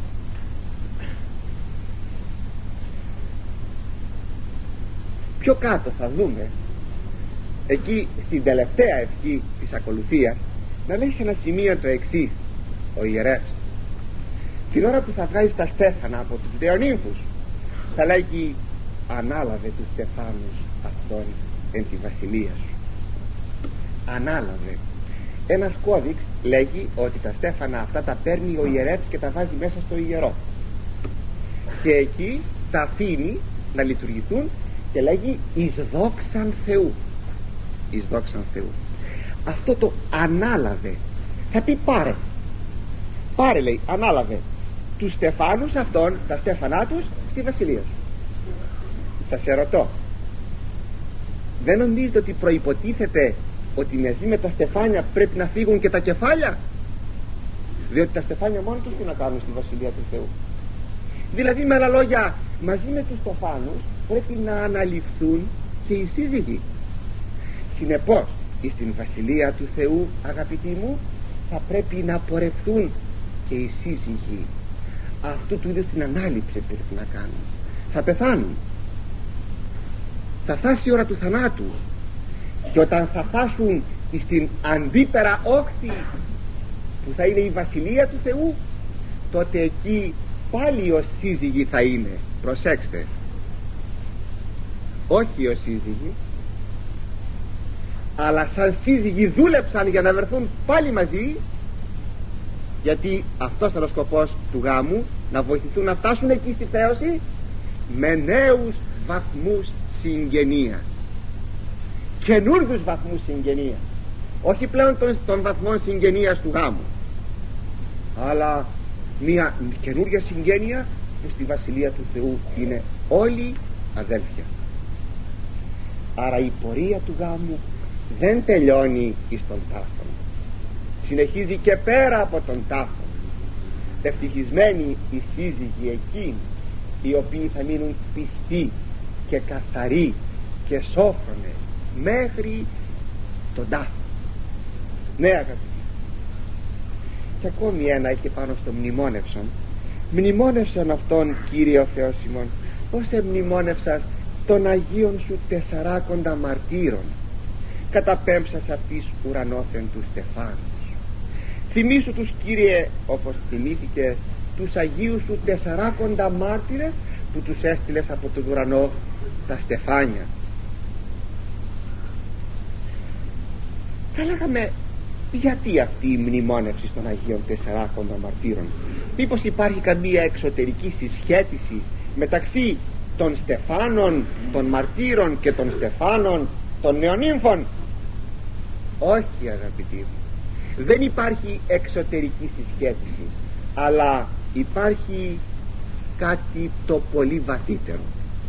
Πιο κάτω θα δούμε, εκεί στην τελευταία ευχή της ακολουθίας, να λέει σε ένα σημείο το εξής ο ιερεύς: την ώρα που θα βγάζει τα στέφανα από τους δεονύμφους, θα λέγει: ανάλαβε τους στεφάνους αυτών εν τη βασιλεία σου. Ανάλαβε. Ένας κώδικς λέγει ότι τα στέφανα αυτά τα παίρνει ο ιερεύς και τα βάζει μέσα στο ιερό, και εκεί τα αφήνει να λειτουργηθούν και λέγει εις δόξαν Θεού. Εις δόξαν Θεού. Αυτό το ανάλαβε θα πει πάρε, λέει, ανάλαβε τους στεφάνους αυτών, τα στέφανά τους, στη βασιλεία σου. Σας ερωτώ, δεν νομίζετε ότι προϋποτίθεται ότι μαζί με τα στεφάνια πρέπει να φύγουν και τα κεφάλια? Διότι τα στεφάνια μόνο τους τι να κάνουν στη βασιλεία του Θεού? Δηλαδή, με άλλα λόγια, μαζί με τους στεφάνους πρέπει να αναλυφθούν και οι σύζυγοι. Συνεπώς, στην βασιλεία του Θεού, αγαπητοί μου, θα πρέπει να πορευθούν και οι σύζυγοι. Αυτού του είδους την ανάληψη πρέπει να κάνουν. θα πεθάνουν, θα φτάσει η ώρα του θανάτου, και όταν θα φτάσουν στην αντίπερα όχθη που θα είναι η Βασιλεία του Θεού, τότε εκεί πάλι ως σύζυγοι θα είναι. Προσέξτε, όχι ως σύζυγοι, αλλά σαν σύζυγοι δούλεψαν για να βρεθούν πάλι μαζί, γιατί αυτός ήταν ο σκοπός του γάμου, να βοηθηθούν να φτάσουν εκεί στη θέωση με νέους βαθμούς συγγενείας, καινούργιους βαθμούς συγγενείας, όχι πλέον των βαθμών συγγενείας του γάμου, αλλά μια καινούργια συγγένεια που στη Βασιλεία του Θεού είναι όλοι αδέλφια. Άρα η πορεία του γάμου δεν τελειώνει εις τον τάφο, συνεχίζει και πέρα από τον τάφο. Ευτυχισμένοι οι σύζυγοι εκείνοι οι οποίοι θα μείνουν πιστοί και καθαροί και σόφρονες μέχρι τον τάφο. Ναι αγαπητοί, και ακόμη ένα έχει πάνω στο μνημόνευσον. Μνημόνευσον αυτόν, Κύριε ο Θεός ημών, ως εμνημόνευσας των Αγίων σου 40 μαρτύρων, καταπέμψας αυτής ουρανόθεν του Στεφάνους. Θυμήσου τους, Κύριε, όπως θυμήθηκε τους Αγίους σου 40 μάρτυρες που τους έστειλες από τον ουρανό τα στεφάνια. Θα λέγαμε, γιατί αυτή η μνημόνευση των Αγίων 40 μαρτύρων? Μήπως υπάρχει καμία εξωτερική συσχέτιση μεταξύ των στεφάνων των μαρτύρων και των στεφάνων των νεονύμφων? Όχι αγαπητοί μου, δεν υπάρχει εξωτερική συσχέτιση, αλλά υπάρχει κάτι το πολύ βαθύτερο.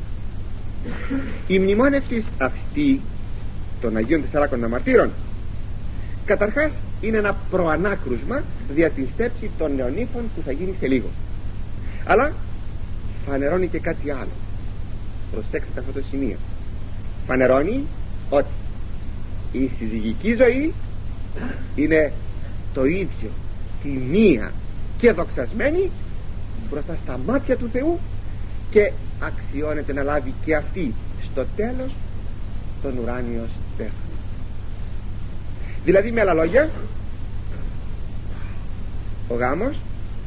Η μνημόνευση αυτή των Αγίων 40 μαρτύρων καταρχάς είναι ένα προανάκρουσμα δια την στέψη των νεονύμφων που θα γίνει σε λίγο, αλλά φανερώνει και κάτι άλλο. Προσέξτε αυτό το σημείο. Φανερώνει ότι η συζυγική ζωή είναι το ίδιο, τη μία και δοξασμένη μπροστά στα μάτια του Θεού, και αξιώνεται να λάβει και αυτή στο τέλος τον ουράνιο στέφανο. Δηλαδή, με άλλα λόγια, ο γάμος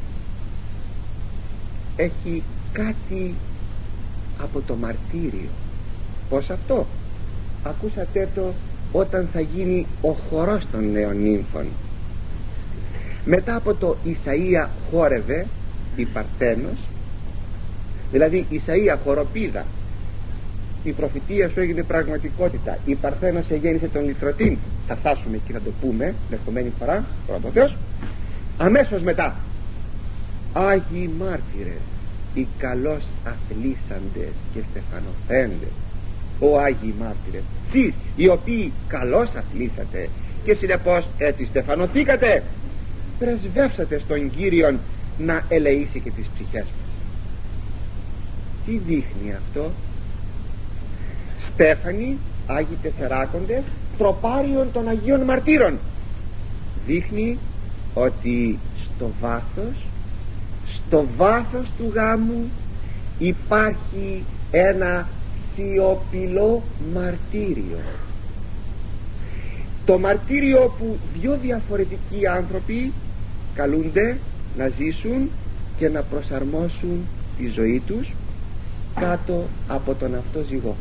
έχει κάτι από το μαρτύριο. Πως αυτό? Ακούσατε το όταν θα γίνει ο χορός των νεονύμφων. Μετά από το Ισαΐα χόρευε η Παρθένος, δηλαδή Ισαΐα χοροπίδα, η προφητεία σου έγινε πραγματικότητα, η Παρθένος εγέννησε τον Λυτρωτήν. Θα φτάσουμε εκεί να το πούμε λεχομένη φορά, πρώτο Θεός. Αμέσως μετά, Άγιοι μάρτυρες, οι καλώς αθλήσαντες και στεφανοθέντες. Ο Άγιοι μάρτυρες, εσείς οι οποίοι καλώς αθλήσατε και συνεπώς έτσι στεφανοθήκατε, πρεσβεύσατε στον Κύριον να ελεήσει και τις ψυχές μας. Τι δείχνει αυτό? Στέφανοι, Άγιοι Τεσσεράκοντες, τροπάριον των Αγίων Μαρτύρων. Δείχνει ότι στο βάθος του γάμου υπάρχει ένα σιωπηλό μαρτύριο. Το μαρτύριο που δύο διαφορετικοί άνθρωποι καλούνται να ζήσουν και να προσαρμόσουν τη ζωή τους κάτω από τον αυτό ζυγό.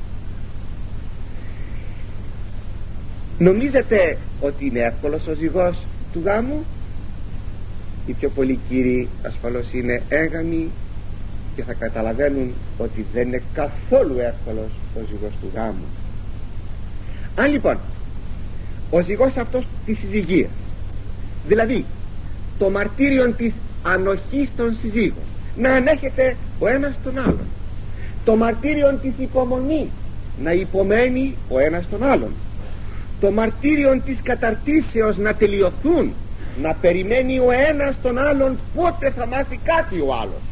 Νομίζετε ότι είναι εύκολος ο ζυγός του γάμου? Οι πιο πολλοί κύριοι ασφαλώς είναι έγαμοι και θα καταλαβαίνουν ότι δεν είναι καθόλου εύκολος ο ζυγός του γάμου. Αν λοιπόν ο ζυγός αυτός της συζυγίας, δηλαδή το μαρτύριον της ανοχής των συζύγων, να ανέχεται ο ένας τον άλλον, το μαρτύριον της υπομονής, να υπομένει ο ένας τον άλλον, το μαρτύριον της καταρτήσεως να τελειωθούν, να περιμένει ο ένας τον άλλον πότε θα μάθει κάτι ο άλλος,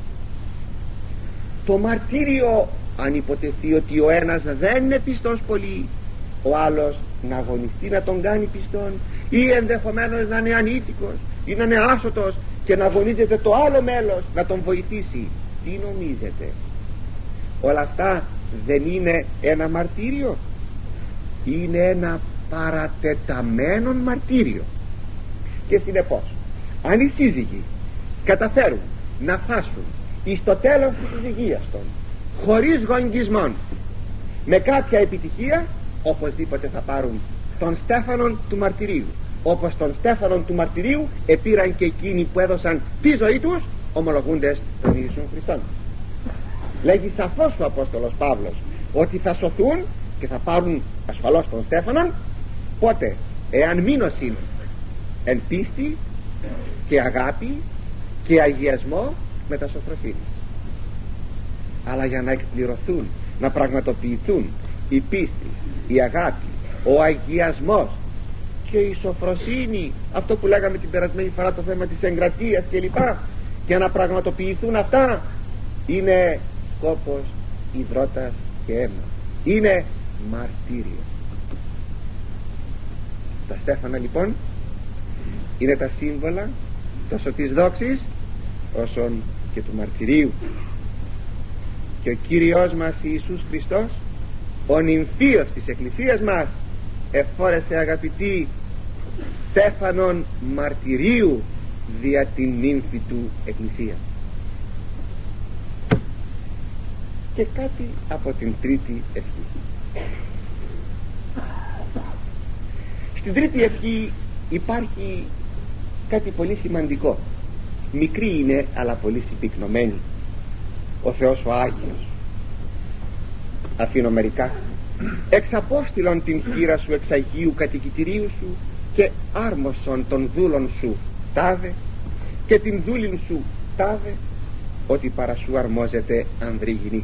το μαρτύριο αν υποτεθεί ότι ο ένας δεν είναι πιστός πολύ, ο άλλος να αγωνιστεί να τον κάνει πιστόν, ή ενδεχομένως να είναι ανήθικος ή να είναι άσωτος και να αγωνίζεται το άλλο μέλος να τον βοηθήσει. Τι νομίζετε? όλα αυτά δεν είναι ένα μαρτύριο? Είναι ένα παρατεταμένο μαρτύριο. Και συνεπώς, αν οι σύζυγοι καταφέρουν να φτάσουν εις το τέλος της συζυγίας των χωρίς γονγκισμόν, με κάποια επιτυχία, οπωσδήποτε θα πάρουν τον στέφανον του μαρτυρίου, όπως τον στέφανον του μαρτυρίου επήραν και εκείνοι που έδωσαν τη ζωή τους ομολογούντες τον Ιησούν Χριστόν. Λέγει σαφώς ο Απόστολος Παύλος ότι θα σωθούν και θα πάρουν ασφαλώς τον στέφανον. Πότε? Εάν μείνωσιν εν πίστη και αγάπη και αγιασμό με τα σοφροσύνης. Αλλά για να εκπληρωθούν, να πραγματοποιηθούν η πίστη, η αγάπη, ο αγιασμός και η σοφροσύνη, αυτό που λέγαμε την περασμένη φορά, το θέμα της εγκρατείας κλπ, για να πραγματοποιηθούν αυτά, είναι κόπος, υδρότας και αίμα. Είναι μαρτύριο. Τα στέφανα λοιπόν είναι τα σύμβολα τόσο της δόξης όσον και του μαρτυρίου. Και ο Κύριος μας Ιησούς Χριστός, ο νυμφίος της Εκκλησίας μας, εφόρεσε, αγαπητοί, στέφανον μαρτυρίου δια την νύμφη του Εκκλησία. Και κάτι από την τρίτη ευχή. Στην τρίτη ευχή υπάρχει κάτι πολύ σημαντικό. Μικρή είναι αλλά πολύ συμπυκνωμένη. Ο Θεός ο Άγιος. Αφήνω μερικά. Εξαπόστηλον την χείρα σου εξ Αγίου κατοικητηρίου σου και άρμοσον των δούλων σου τάδε και την δούλην σου τάδε, ότι παρά σου αρμόζεται ανδρή γυνή.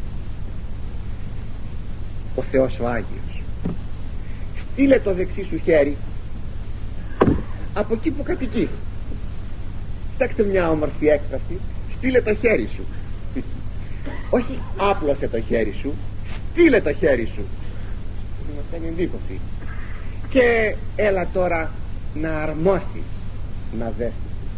Ο Θεός ο Άγιος. Στείλε το δεξί σου χέρι από εκεί που κατοικείς. Κοιτάξτε μια όμορφη έκφραση. Στείλε το χέρι σου. Όχι άπλωσε το χέρι σου, στείλε το χέρι σου. Μας κάνει εντύπωση. Και έλα τώρα να αρμόσεις, να δέσεις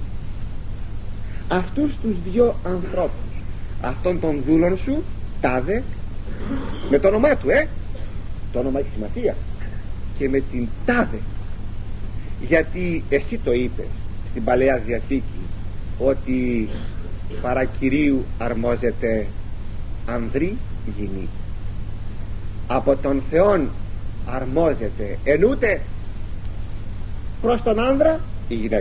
αυτούς τους δυο ανθρώπους, αυτόν τον δούλον σου τάδε, με το όνομά του, το όνομα έχει σημασία, και με την τάδε, γιατί εσύ το είπες στην Παλαιά Διαθήκη ότι παρά Κυρίου αρμόζεται ανδρή γυνή. Από τον Θεόν αρμόζεται ενούτε προς τον άνδρα η γυναίκα.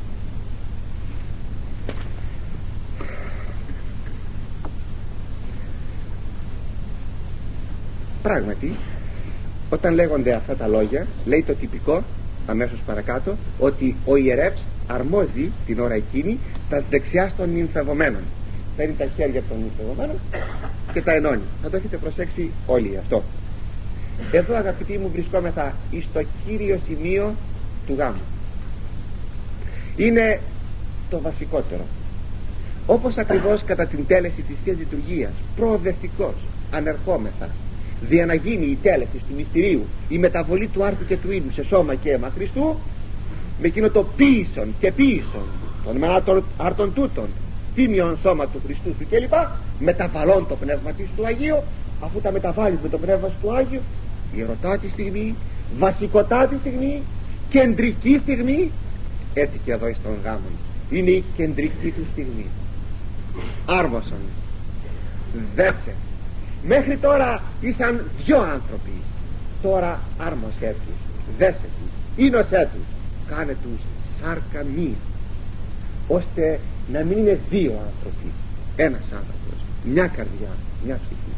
Πράγματι, όταν λέγονται αυτά τα λόγια, λέει το τυπικό αμέσως παρακάτω ότι ο ιερεύς αρμόζει την ώρα εκείνη τα δεξιά των νυμφευομένων. Παίρνει τα χέρια των νυμφευομένων και τα ενώνει. Θα το έχετε προσέξει όλοι αυτό. Εδώ, αγαπητοί μου, βρισκόμεθα στο κύριο σημείο του γάμου. Είναι το βασικότερο. Όπως ακριβώς κατά την τέλεση της Θείας Λειτουργίας, προοδευτικός ανερχόμεθα δια να γίνει η τέλεση του μυστηρίου, η μεταβολή του άρτου και του ίνου σε σώμα και αίμα Χριστού, με εκείνο το ποίησον και ποίησον των άρτων τούτων τίμιον σώμα του Χριστού σου κλπ, μεταβαλών το πνεύμα της του Αγίου. Αφού τα μεταβάλεις με το πνεύμα του Άγιου, ιερωτάτη στιγμή, βασικοτάτη στιγμή, κεντρική στιγμή, έτσι και εδώ στον γάμο είναι η κεντρική του στιγμή. Άρμοσον, δέξε. Μέχρι τώρα ήσαν δυο άνθρωποι, τώρα άρμοσέ τους, δέσε τους, ίνωσέ τους, κάνε τους σάρκα μία, ώστε να μην είναι δύο άνθρωποι, ένας άνθρωπος, μια καρδιά, μια ψυχή.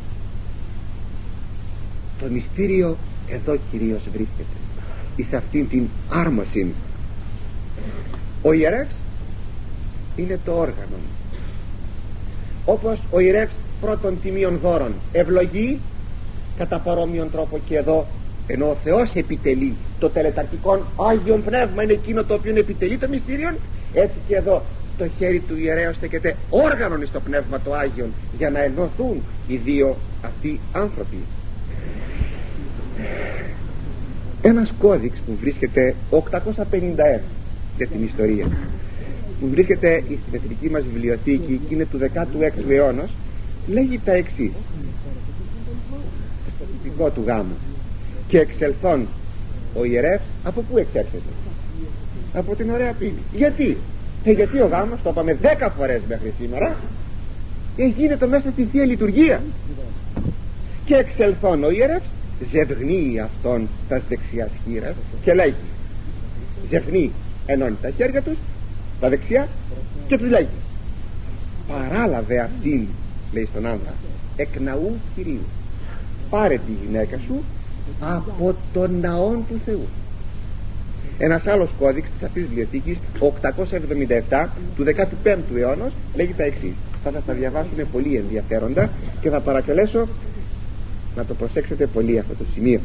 Το μυστήριο εδώ κυρίως βρίσκεται, εις αυτήν την άρμωση. Ο ιερεύς είναι το όργανο. Όπως ο ιερεύς πρώτων τιμίων δώρων ευλογεί, κατά παρόμοιον τρόπο και εδώ, ενώ ο Θεός επιτελεί το τελεταρχικό Άγιον Πνεύμα, είναι εκείνο το οποίο επιτελεί το μυστήριον, έτσι και εδώ το χέρι του ιερέως στέκεται όργανον στο Πνεύμα το Άγιον, για να ενωθούν οι δύο αυτοί άνθρωποι. Ένας κώδικς που βρίσκεται 851 για την ιστορία, που βρίσκεται στην εθνική μας βιβλιοθήκη και είναι του 16ου αιώνα, λέγει τα εξής: στο τυπικό του γάμου, και εξελθών ο ιερεύς. Από πού εξέρχεται? Από την ωραία πύλη. Γιατί? Γιατί ο γάμος, το είπαμε 10 φορές μέχρι σήμερα, γίνεται μέσα στη Θεία Λειτουργία. Και εξελθών ο ιερεύς ζευγνύει αυτόν τας δεξιάς χείρας και λέγει, ζευγνύει, ενώνει τα χέρια τους τα δεξιά και τους λέγει, παράλαβε αυτήν, λέει στον άνδρα, εκ ναού Κυρίου, πάρε τη γυναίκα σου από τον ναόν του Θεού. Ένας άλλος κώδικς της αυτής της βιβλιοθήκης, 877 του 15ου αιώνα, λέγει τα εξής. Θα σας τα διαβάσω, είναι πολύ ενδιαφέροντα και θα παρακαλέσω να το προσέξετε πολύ αυτό το σημείο.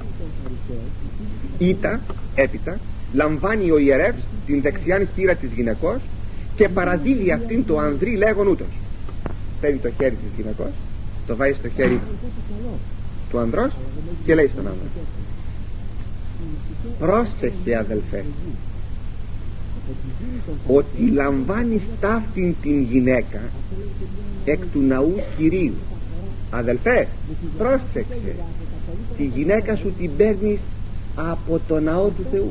Έπειτα λαμβάνει ο ιερεύς την δεξιάν χείρα της γυναικός και παραδίδει αυτήν το ανδρή λέγον ούτως. Παίρνει το χέρι της γυναικός, το βάζει στο χέρι του ανδρός και λέει στον άνδρα, πρόσεχε αδελφέ, ότι λαμβάνεις ταύτην την γυναίκα εκ του ναού Κυρίου. Αδελφέ, πρόσεξε, τη γυναίκα σου την παίρνεις από το ναό του Θεού.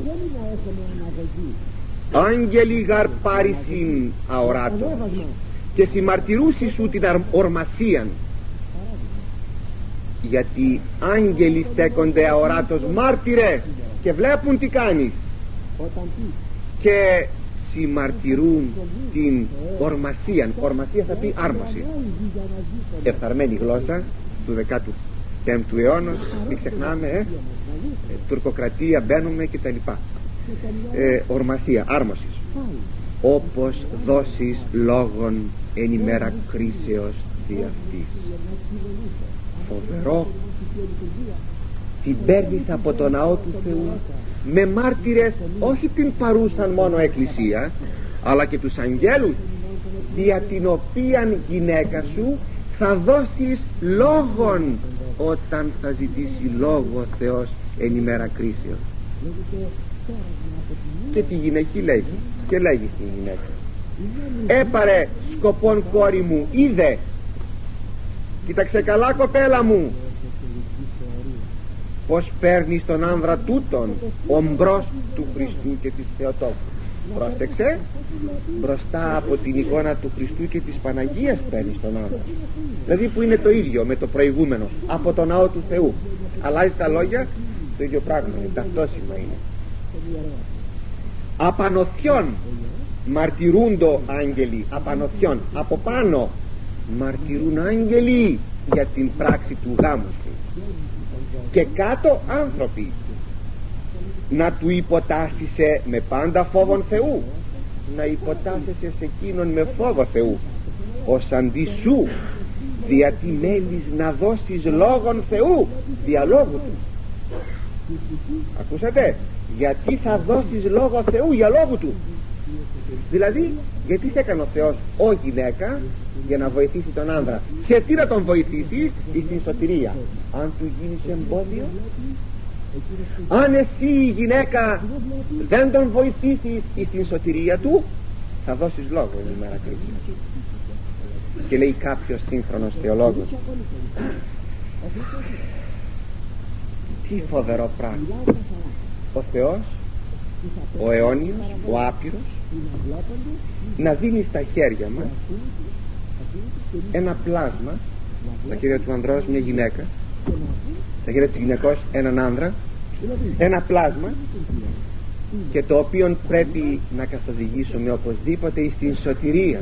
Άγγελοι γαρ πάρησιν αοράτων και συμμαρτυρούσι σου την ορμασίαν, γιατί άγγελοι στέκονται αοράτος μάρτυρες και βλέπουν τι κάνεις και συμμαρτυρούν την ορμασίαν. Ορμασία θα πει άρμωση, εφθαρμένη γλώσσα του 15ου αιώνα, μην ξεχνάμε, τουρκοκρατία μπαίνουμε και τα λοιπά. Ορμασία, άρμωσης. Όπως δώσεις λόγων εν ημέρα κρίσεως δι' αυτής. Φοβερό. Την παίρνεις από το ναό του Θεού με μάρτυρες, όχι την παρούσαν μόνο εκκλησία, αλλά και τους αγγέλους, δια την οποίαν γυναίκα σου θα δώσεις λόγον όταν θα ζητήσει λόγο ο Θεός εν ημέρα κρίσεως. Και τη γυναική λέγει, και λέγει στην γυναίκα, έπαρε σκοπόν κόρη μου, είδε, κοίταξε καλά κοπέλα μου, πως παίρνει τον άνδρα τούτον ομπρός του Χριστού και της Θεοτόκου. Πρόσεξε, μπροστά από την εικόνα του Χριστού και της Παναγίας παίρνει τον άνδρα, δηλαδή που είναι το ίδιο με το προηγούμενο, από τον ναό του Θεού. Αλλάζει τα λόγια, το ίδιο πράγμα είναι, ταυτόσημα είναι. Απανοθιόν μαρτυρούντο άγγελοι, απανοθιόν, από πάνω μαρτυρούν άγγελοι για την πράξη του γάμου του, και κάτω άνθρωποι. Να του υποτάσσεσαι με πάντα φόβον Θεού, να υποτάσσεσαι σε εκείνον με φόβο Θεού, ως αντί σου, δια τι μέλεις να δώσεις λόγον Θεού, διαλόγου του. Ακούσατε, γιατί θα δώσεις λόγο Θεού για λόγου του. Δηλαδή, γιατί σε έκανε ο Θεός γυναίκα, για να βοηθήσει τον άνδρα. Σε τι να τον βοηθήσεις? Στην σωτηρία. Αν του γίνεις εμπόδιο, αν εσύ η γυναίκα δεν τον βοηθήσεις στην σωτηρία του, θα δώσεις λόγο η ημέρα κρίσης. Και λέει κάποιος σύγχρονος θεολόγος, τι φοβερό πράγμα, ο Θεός, ο αιώνιος, ο άπειρος, να δίνει στα χέρια μας ένα πλάσμα, στα χέρια του ανδρός μια γυναίκα, στα χέρια της γυναικός έναν άνδρα, ένα πλάσμα, και το οποίο πρέπει να καθοδηγήσουμε οπωσδήποτε στην σωτηρία.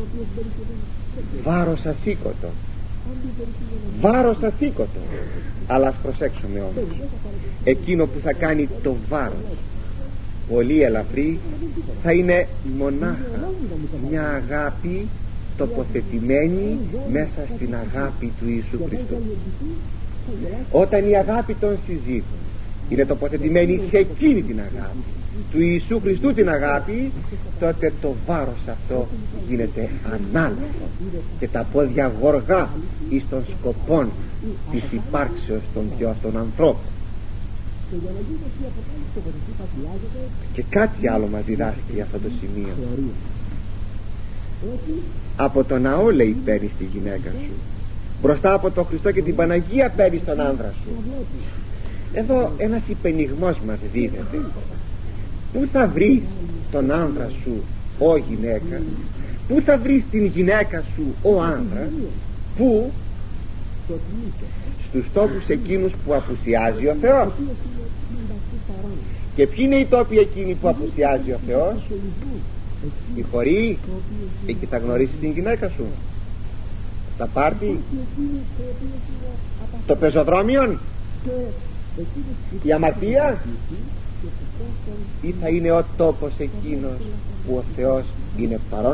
Βάρος ασήκωτο, βάρος ασήκωτο. Αλλά ας προσέξουμε όμως, εκείνο που θα κάνει το βάρος πολύ ελαφρύ θα είναι μονάχα μια αγάπη τοποθετημένη μέσα στην αγάπη του Ιησού Χριστού. Όταν η αγάπη των συζύγων είναι τοποθετημένη σε εκείνη την αγάπη του Ιησού Χριστού, την αγάπη, τότε το βάρος αυτό γίνεται ανάλογο και τα πόδια γοργά εις των σκοπών της υπάρξεως των ανθρώπων. Και κάτι άλλο μας διδάσκει αυτό το σημείο. Από το ναό, λέει, παίρνεις τη γυναίκα σου, Μπροστά από τον Χριστό και την Παναγία παίρνεις τον άνδρα σου. Εδώ ένας υπενιγμός μας δίδεται. Πού θα βρεις τον άνδρα σου, ο γυναίκα? Πού θα βρεις την γυναίκα σου, ο άνδρας? Πού? Στους τόπους εκείνους που απουσιάζει ο Θεός. Και ποιοι είναι οι τόποι εκείνοι που απουσιάζει ο Θεός? Η χωρή. Εκεί θα γνωρίσεις την γυναίκα σου. Τα πάρτι, το πεζοδρόμιο, η αμαρτία, ή θα είναι ο τόπος εκείνος που ο Θεός είναι παρόν?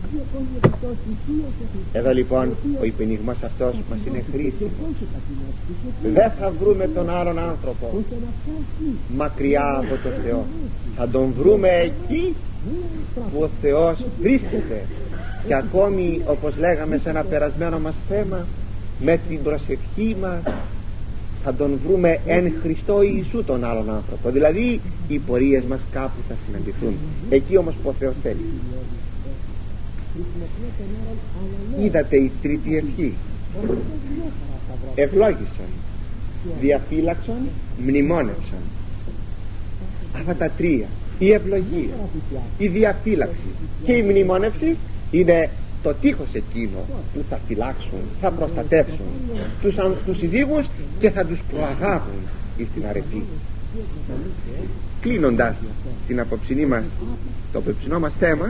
Εδώ λοιπόν ο υπενιγμός αυτός μας είναι χρήσιμος. Δεν θα βρούμε τον άλλον άνθρωπο μακριά από τον Θεό. Θα τον βρούμε εκεί που ο Θεός βρίσκεται. Και ακόμη, όπως λέγαμε σε ένα περασμένο μας θέμα, με την προσευχή μας θα τον βρούμε εν Χριστώ Ιησού τον άλλον άνθρωπο. Δηλαδή οι πορείες μας κάπου θα συναντηθούν εκεί όμως που ο Θεός θέλει. Είδατε η τρίτη ευχή: ευλόγησον, διαφύλαξον, μνημόνευσον. Αυτά τα τρία, η ευλογία, η διαφύλαξη και η μνημόνευση, είναι το τείχος εκείνο που θα φυλάξουν, θα προστατεύσουν τους συζύγους και θα τους προαγάγουν στην αρετή. Κλείνοντας το απόψινό μας θέμα,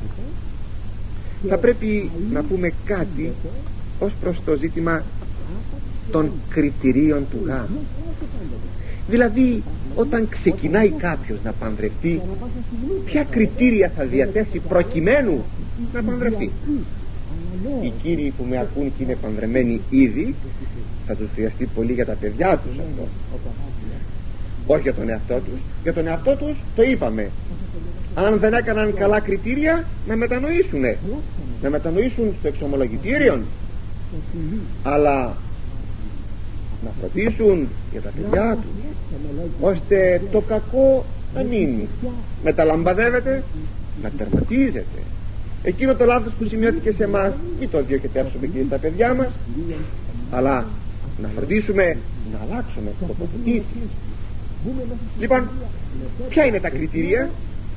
θα πρέπει να πούμε κάτι ως προς το ζήτημα των κριτηρίων του γάμου. Δηλαδή, όταν ξεκινάει κάποιος να παντρευτεί, ποια κριτήρια θα διαθέσει προκειμένου να παντρευτεί? Οι κύριοι που με ακούν και είναι παντρεμένοι ήδη, θα τους χρειαστεί πολύ για τα παιδιά τους αυτό, όχι για τον εαυτό τους. Για τον εαυτό τους το είπαμε, αν δεν έκαναν καλά κριτήρια, να μετανοήσουν στο εξομολογητήριο, αλλά να φροντίσουν για τα παιδιά τους, ώστε το κακό να μην μεταλαμπαδεύεται, να τερματίζεται. Εκείνο το λάθος που σημειώθηκε σε εμάς, μην το διοχετεύσουμε και στα παιδιά μας, αλλά να φροντίσουμε να αλλάξουμε τοποθετήσεις. Λοιπόν, ποια είναι τα κριτήρια?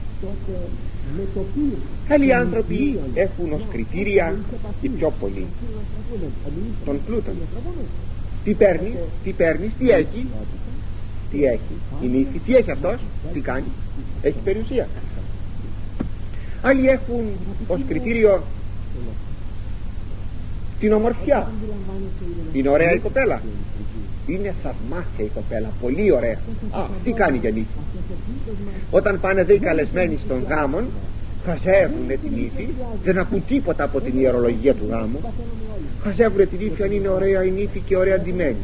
Άλλοι άνθρωποι έχουν ως κριτήρια, οι πιο πολλοί, τον πλούτο. Τι παίρνεις, τι έχει η νύφη, τι έχει αυτός, τι κάνει, έχει περιουσία. Άλλοι έχουν ως κριτήριο την ομορφιά. Είναι ωραία η κοπέλα, είναι θαυμάσια η κοπέλα, πολύ ωραία. Τι κάνει για νύφη? Όταν πάνε δε οι καλεσμένοι στον γάμον, χαζεύουνε την νύφη, δεν ακούν τίποτα από την ιερολογία του γάμου. Χαζεύουνε την νύφη αν είναι ωραία η νύφη και ωραία ντυμένη.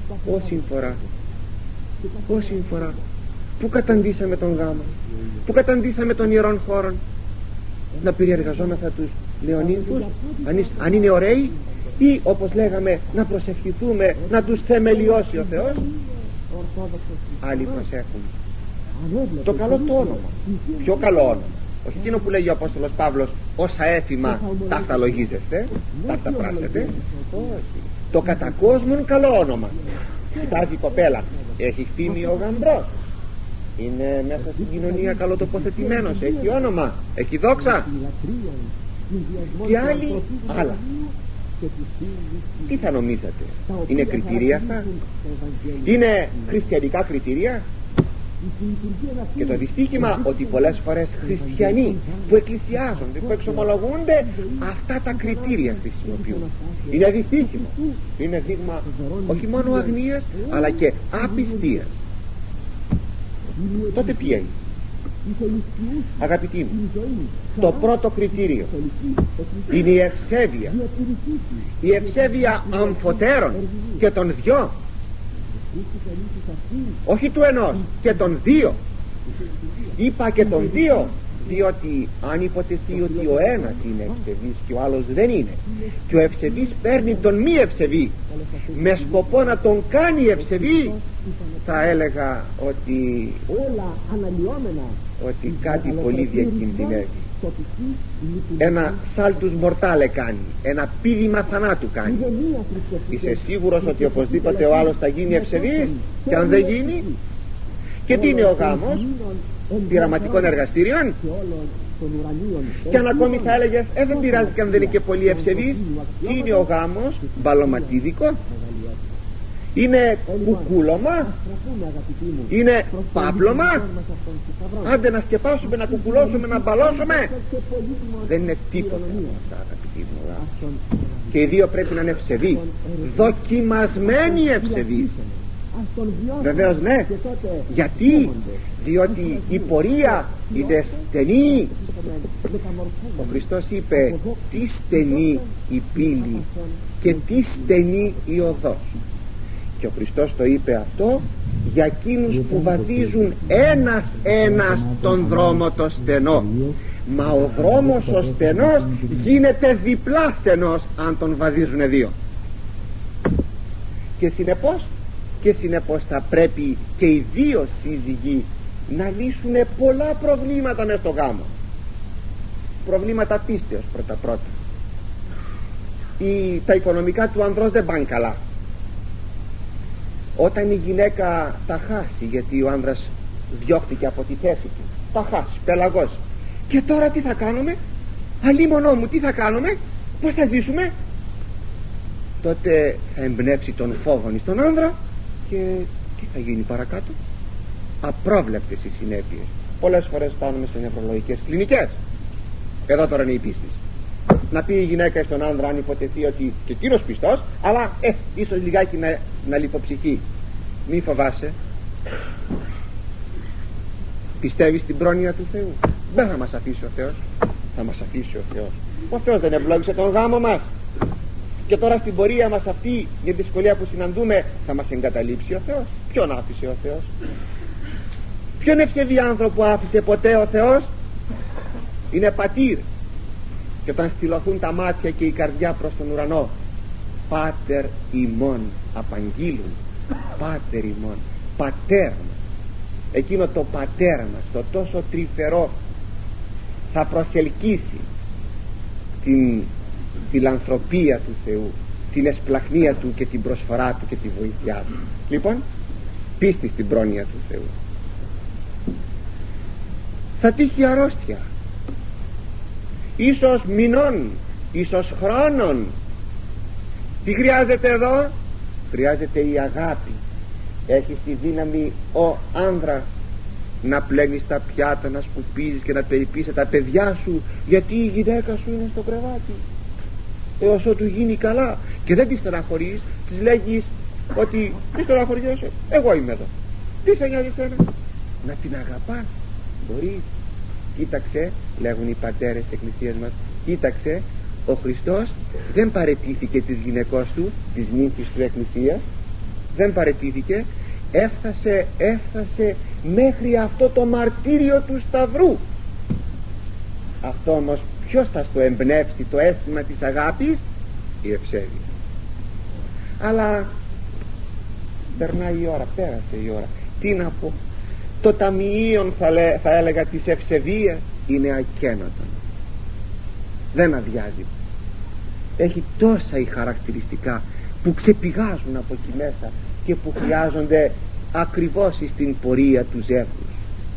Όση φορά που καταντήσαμε τον γάμο, που καταντήσαμε των ιερών χώρων, να περιεργαζόμεθα τους νεονύμφους αν είναι ωραίοι, ή όπως λέγαμε να προσευχηθούμε να τους θεμελιώσει ο Θεός. Άλλοι προσέχουν το καλό το όνομα, πιο καλό όνομα, όχι εκείνο που λέγει ο Απόστολος Παύλος, όσα έθιμα ταύτα λογίζεστε, ταύτα πράσετε. Όχι, το κατά κόσμον καλό όνομα. Κοιτάζει η κοπέλα, έχει φήμη ο γαμπρός, είναι μέσα στην κοινωνία καλοτοποθετημένος, έχει όνομα, έχει δόξα. Και άλλοι άλλα. Τι θα νομίζετε, είναι κριτήρια αυτά? Είναι χριστιανικά κριτήρια? Και το δυστύχημα ότι πολλές φορές χριστιανοί που εκκλησιάζονται, που εξομολογούνται, αυτά τα κριτήρια χρησιμοποιούν. Είναι δυστύχημα, είναι δείγμα όχι μόνο αγνίας αλλά και απιστίας. Τότε ποια είναι? Αγαπητοί μου, το πρώτο κριτήριο είναι η ευσέβεια. Η ευσέβεια αμφωτέρων και των δυο, όχι του ενός, και των δύο. Είπα και των δύο, διότι αν υποτεθεί ότι ο ένας είναι ευσεβής και ο άλλος δεν είναι, και ο ευσεβής παίρνει τον μη ευσεβή με σκοπό να τον κάνει ευσεβή, θα έλεγα ότι κάτι πολύ διακινδυνεύει. ένα σάλτους μορτάλε κάνει, ένα πήδημα θανάτου κάνει. Είσαι σίγουρος ότι οπωσδήποτε ο άλλος θα γίνει ευσεβής? Και αν δεν γίνει? Και τι είναι ο γάμος? Πειραματικών εργαστήριων? Και αν ακόμη θα έλεγες δεν πειράζει και αν δεν είναι και πολύ ευσεβής. Τι είναι ο γάμος? Μπαλωματίδικο? Είναι κουκούλωμα? Είναι πάπλωμα? Άντε να σκεπάσουμε, να κουκουλώσουμε, να μπαλώσουμε. Δεν είναι τίποτα αυτά, αγαπητοί μου. Και οι δύο πρέπει να είναι ευσεβείς, δοκιμασμένοι ευσεβείς. Βεβαίως ναι. Γιατί? Διότι η πορεία είναι στενή. Ο Χριστός είπε τι στενή η πύλη και τι στενή η οδός. Και ο Χριστός το είπε αυτό για εκείνους που βαδίζουν ένας τον δρόμο το στενό. Μα ο δρόμος ο στενός γίνεται διπλά στενός αν τον βαδίζουν δύο. Και συνεπώς θα πρέπει και οι δύο σύζυγοι να λύσουν πολλά προβλήματα μες στο γάμο. Προβλήματα πίστεως πρώτα. Τα οικονομικά του ανδρός δεν πάνε καλά. Όταν η γυναίκα τα χάσει, γιατί ο άνδρας διώχτηκε από τη θέση του, τα χάσει, πελαγώσει. Και τώρα τι θα κάνουμε? Αλίμονό μου, τι θα κάνουμε? Πώς θα ζήσουμε? Τότε θα εμπνεύσει τον φόβο στον άνδρα. Και τι θα γίνει παρακάτω? Απρόβλεπτες οι συνέπειες. Πολλές φορές φτάνουμε σε νευρολογικές κλινικές. Εδώ τώρα είναι η πίστη. Να πει η γυναίκα στον άνδρα, αν υποτεθεί ότι και εκείνος πιστός, αλλά ίσως λιγάκι να λιποψυχεί. Μη φοβάσαι. Πιστεύεις στην πρόνοια του Θεού? Δεν θα μας αφήσει ο Θεός. Θα μας αφήσει ο Θεός. Ο Θεός δεν ευλόγησε τον γάμο μας? Και τώρα στην πορεία μας αυτή, για τη δυσκολία που συναντούμε, θα μας εγκαταλείψει ο Θεός? Ποιον άφησε ο Θεός? Ποιον ευσεβή άνθρωπο άφησε ποτέ ο Θεός? Είναι πατήρ. Και όταν στυλωθούν τα μάτια και η καρδιά προς τον ουρανό, Πάτερ ημών απαγγείλουν. Πάτερ ημών, πατέρ μας. Εκείνο το πατέρ μας, το τόσο τρυφερό, θα προσελκύσει την φιλανθρωπία του Θεού, την εσπλαχνία του και την προσφορά του και τη βοήθειά του. Λοιπόν, πίστη στην πρόνοια του Θεού. Θα τύχει αρρώστια, ίσως μηνών, ίσως χρόνων. Τι χρειάζεται εδώ? Χρειάζεται η αγάπη. Έχεις τη δύναμη ο άνδρας να πλένεις τα πιάτα, να σκουπίζεις και να περιποιείς τα παιδιά σου, γιατί η γυναίκα σου είναι στο κρεβάτι, έως ότου γίνει καλά. Και δεν τη στεναχωρείς, της λέγεις ότι μη στεναχωριέσαι, εγώ είμαι εδώ, τι σε νοιάζει εσένα? Να την αγαπάς. Μπορείς. Κοίταξε, λέγουν οι πατέρες της εκκλησίας μας, κοίταξε, ο Χριστός δεν παραιτήθηκε της γυναικός του, της νύμφης του εκκλησίας, δεν παραιτήθηκε, έφτασε μέχρι αυτό το μαρτύριο του Σταυρού. Αυτό όμως ποιος θα στο εμπνεύσει το αίσθημα της αγάπης? Η ευσέβεια. Αλλά περνάει η ώρα, πέρασε η ώρα. Τι να πω? Το ταμιείον θα έλεγα της ευσεβίας είναι ακένοτον, δεν αδειάζει. Έχει τόσα οι χαρακτηριστικά που ξεπηγάζουν από εκεί μέσα και που χρειάζονται ακριβώς στην πορεία του ζεύγους.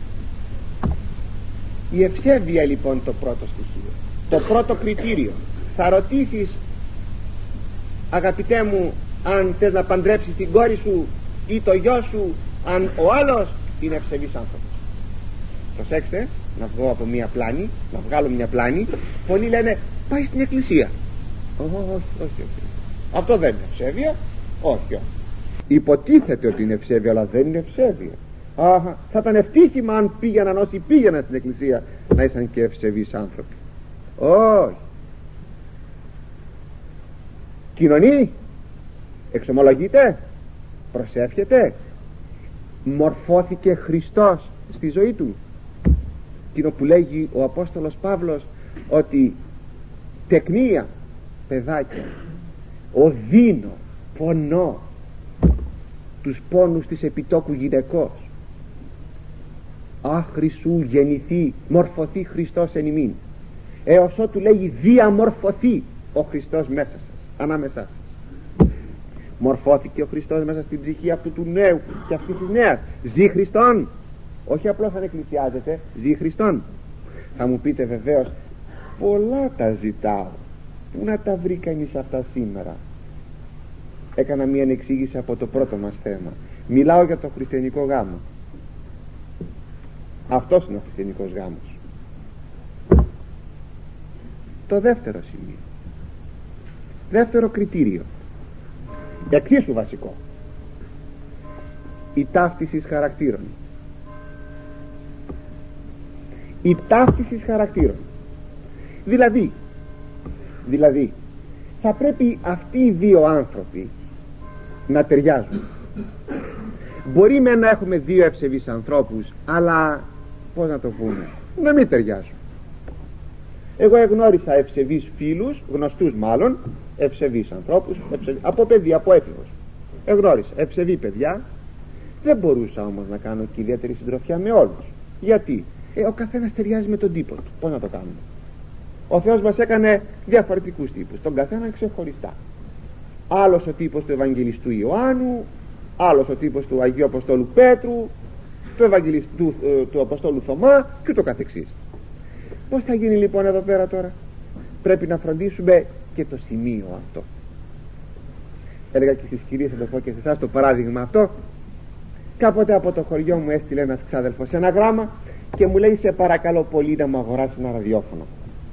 Η ευσέβεια λοιπόν το πρώτο στοιχείο, το πρώτο κριτήριο. Θα ρωτήσεις, αγαπητέ μου, αν θες να παντρέψεις την κόρη σου ή το γιο σου, αν ο άλλος είναι ευσεβής άνθρωπος. Προσέξτε, να βγω από μια πλάνη, να βγάλω μια πλάνη. Πολλοί λένε πάει στην εκκλησία. Όχι. Αυτό δεν είναι ευσέβεια. Όχι. Υποτίθεται ότι είναι ευσέβεια, αλλά δεν είναι ευσέβεια. Θα ήταν ευτύχημα αν πήγαιναν όσοι πήγαιναν στην εκκλησία να ήσαν και ευσεβείς άνθρωποι. Όχι. Κοινωνεί, εξομολογείται, προσεύχεται, μορφώθηκε Χριστός στη ζωή του. Εκείνο που λέγει ο Απόστολος Παύλος, ότι τεκνία, παιδάκια, οδύνω, πονώ τους πόνους της επιτόκου γυναικός, άχρη σου γεννηθεί, μορφωθεί Χριστός εν ημίν. έως ότου λέγει διαμορφωθεί ο Χριστός μέσα σας, ανάμεσά σας. Μορφώθηκε ο Χριστός μέσα στην ψυχή αυτού του νέου και αυτή της νέας. Ζει Χριστόν, όχι απλώς ανεκκλησιάζεται, ζει Χριστόν. Θα μου πείτε βεβαίως, πολλά τα ζητάω, πού να τα βρει κανείς αυτά σήμερα? Έκανα μία εξήγηση από το πρώτο μας θέμα. Μιλάω για το χριστιανικό γάμο. Αυτός είναι ο χριστιανικός γάμος. Το δεύτερο σημείο, δεύτερο κριτήριο, εξίσου βασικό, η ταύτιση χαρακτήρων. Η ταύτιση χαρακτήρων, δηλαδή θα πρέπει αυτοί οι δύο άνθρωποι να ταιριάζουν. Μπορεί με να έχουμε δύο ευσεβείς ανθρώπους, αλλά πώς να το πούμε, να μην ταιριάζουν. Εγώ εγνώρισα ευσεβείς φίλους, γνωστούς μάλλον, ευσεβείς ανθρώπους, από παιδί, από έφηβος. Εγνώρισα ευσεβή παιδιά. Δεν μπορούσα όμως να κάνω και ιδιαίτερη συντροφιά με όλους. Γιατί? Ο καθένας ταιριάζει με τον τύπο του. Πώς να το κάνουμε? Ο Θεός μας έκανε διαφορετικούς τύπους, τον καθένα ξεχωριστά. Άλλος ο τύπος του Ευαγγελιστού Ιωάννου, άλλος ο τύπος του Αγίου Αποστόλου Πέτρου, του Ευαγγελιστού του Αποστόλου Θωμά και ούτω καθεξής. Πώς θα γίνει λοιπόν εδώ πέρα τώρα? Πρέπει να φροντίσουμε και το σημείο αυτό. Έλεγα και στις κυρίες, θα το πω και σε εσάς το παράδειγμα αυτό. Κάποτε από το χωριό μου έστειλε ένας ξάδελφος ένα γράμμα και μου λέει, σε παρακαλώ πολύ να μου αγοράσει ένα ραδιόφωνο.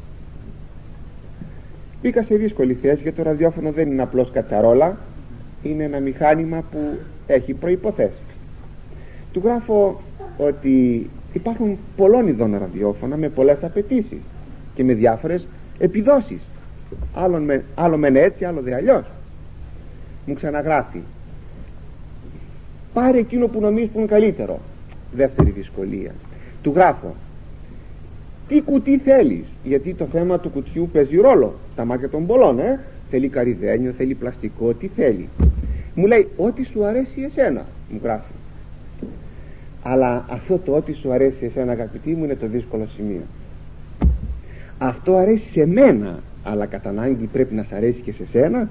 Μπήκα σε δύσκολη θέση, γιατί το ραδιόφωνο δεν είναι απλώς κατσαρόλα, είναι ένα μηχάνημα που έχει προϋποθέσεις. Του γράφω ότι υπάρχουν πολλών ειδών ραδιόφωνα με πολλές απαιτήσεις και με διάφορες επιδόσεις, άλλο μεν έτσι, άλλο δε αλλιώς. Μου ξαναγράφει, πάρε εκείνο που νομίζεις που είναι καλύτερο. Δεύτερη δυσκολία. Του γράφω, τι κουτί θέλεις? Γιατί το θέμα του κουτιού παίζει ρόλο. Τα μάτια των πολλών, θέλει καρυδένιο, θέλει πλαστικό, τι θέλει? Μου λέει, ό,τι σου αρέσει εσένα, μου γράφει. Αλλά αυτό το ό,τι σου αρέσει εσένα, αγαπητή μου, είναι το δύσκολο σημείο. Αυτό αρέσει σε μένα, αλλά κατά ανάγκη πρέπει να σ' αρέσει και σε σένα?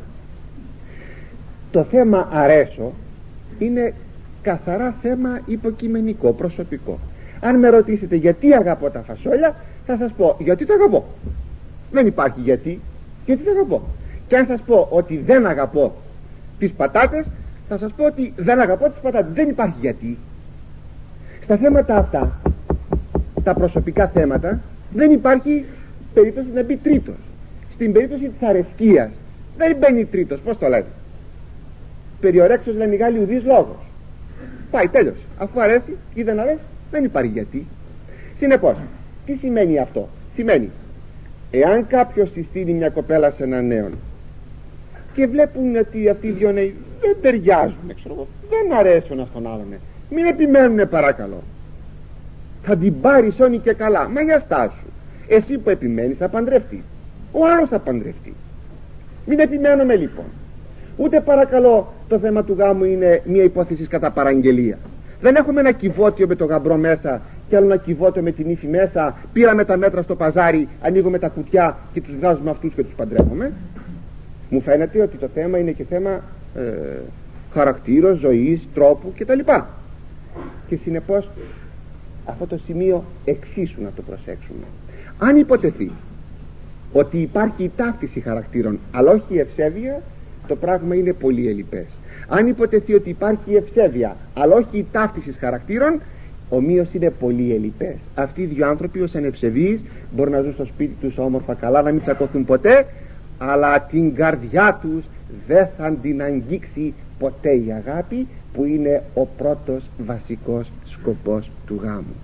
Το θέμα αρέσω είναι καθαρά θέμα υποκειμενικό, προσωπικό. Αν με ρωτήσετε γιατί αγαπώ τα φασόλια, θα σας πω γιατί τα αγαπώ. Δεν υπάρχει γιατί τα αγαπώ. Και αν σας πω ότι δεν αγαπώ τις πατάτες, θα σας πω ότι δεν αγαπώ τις πατάτες. Δεν υπάρχει γιατί. Στα θέματα αυτά, τα προσωπικά θέματα, δεν υπάρχει περίπτωση να μπει τρίτος. Στην περίπτωση της αρεσκίας δεν μπαίνει τρίτος. Πώς το λέτε? Περιορέξως λένε οι Γάλλοι, ουδής λόγος. Πάει, τέλος. Αφού αρέσει ή δεν αρέσει, δεν υπάρχει γιατί. Συνεπώς, τι σημαίνει αυτό? Σημαίνει, εάν κάποιος συστήνει μια κοπέλα σε έναν νέον και βλέπουν ότι αυτοί οι δυο νέοι δεν ταιριάζουν, δεν αρέσουν αυτόν άλλον, μην επιμένουνε παρακαλώ. Θα την πάρεις όνει και καλά. Μα για στάσου. Εσύ που επιμένεις θα παντρευτεί, ο άλλος θα παντρευτεί. Μην επιμένουμε λοιπόν. Ούτε παρακαλώ το θέμα του γάμου είναι μια υπόθεση κατά παραγγελία. Δεν έχουμε ένα κυβότιο με το γαμπρό μέσα και άλλο ένα κυβότιο με την ύφη μέσα. Πήραμε τα μέτρα στο παζάρι, ανοίγουμε τα κουτιά και τους βγάζουμε αυτούς και τους παντρεύουμε. Μου φαίνεται ότι το θέμα είναι και θέμα χαρακτήρος, ζωής, τρόπου κτλ. Και συνεπώς αυτό το σημείο εξίσου να το προσέξουμε. Αν υποτεθεί ότι υπάρχει η ταύτιση χαρακτήρων αλλά όχι η ευσέβεια, το πράγμα είναι πολύ ελλειπές. Αν υποτεθεί ότι υπάρχει η ευσέβεια αλλά όχι η ταύτιση χαρακτήρων, ομοίως είναι πολύ ελλειπές. Αυτοί οι δύο άνθρωποι ως ανευσεβείς μπορεί να ζουν στο σπίτι τους όμορφα καλά, να μην τσακωθούν ποτέ, αλλά την καρδιά τους δεν θα την αγγίξει ποτέ η αγάπη, που είναι ο πρώτος βασικός σκοπός του γάμου.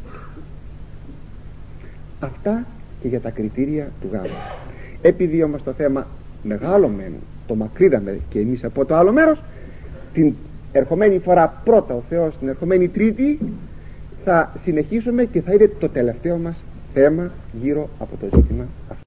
Αυτά και για τα κριτήρια του γάμου. Επειδή όμως το θέμα μεγάλο μεν, το μακρύδαμε και εμείς από το άλλο μέρος, την ερχομένη φορά πρώτα ο Θεός, την ερχομένη Τρίτη θα συνεχίσουμε και θα είναι το τελευταίο μας θέμα γύρω από το ζήτημα αυτό.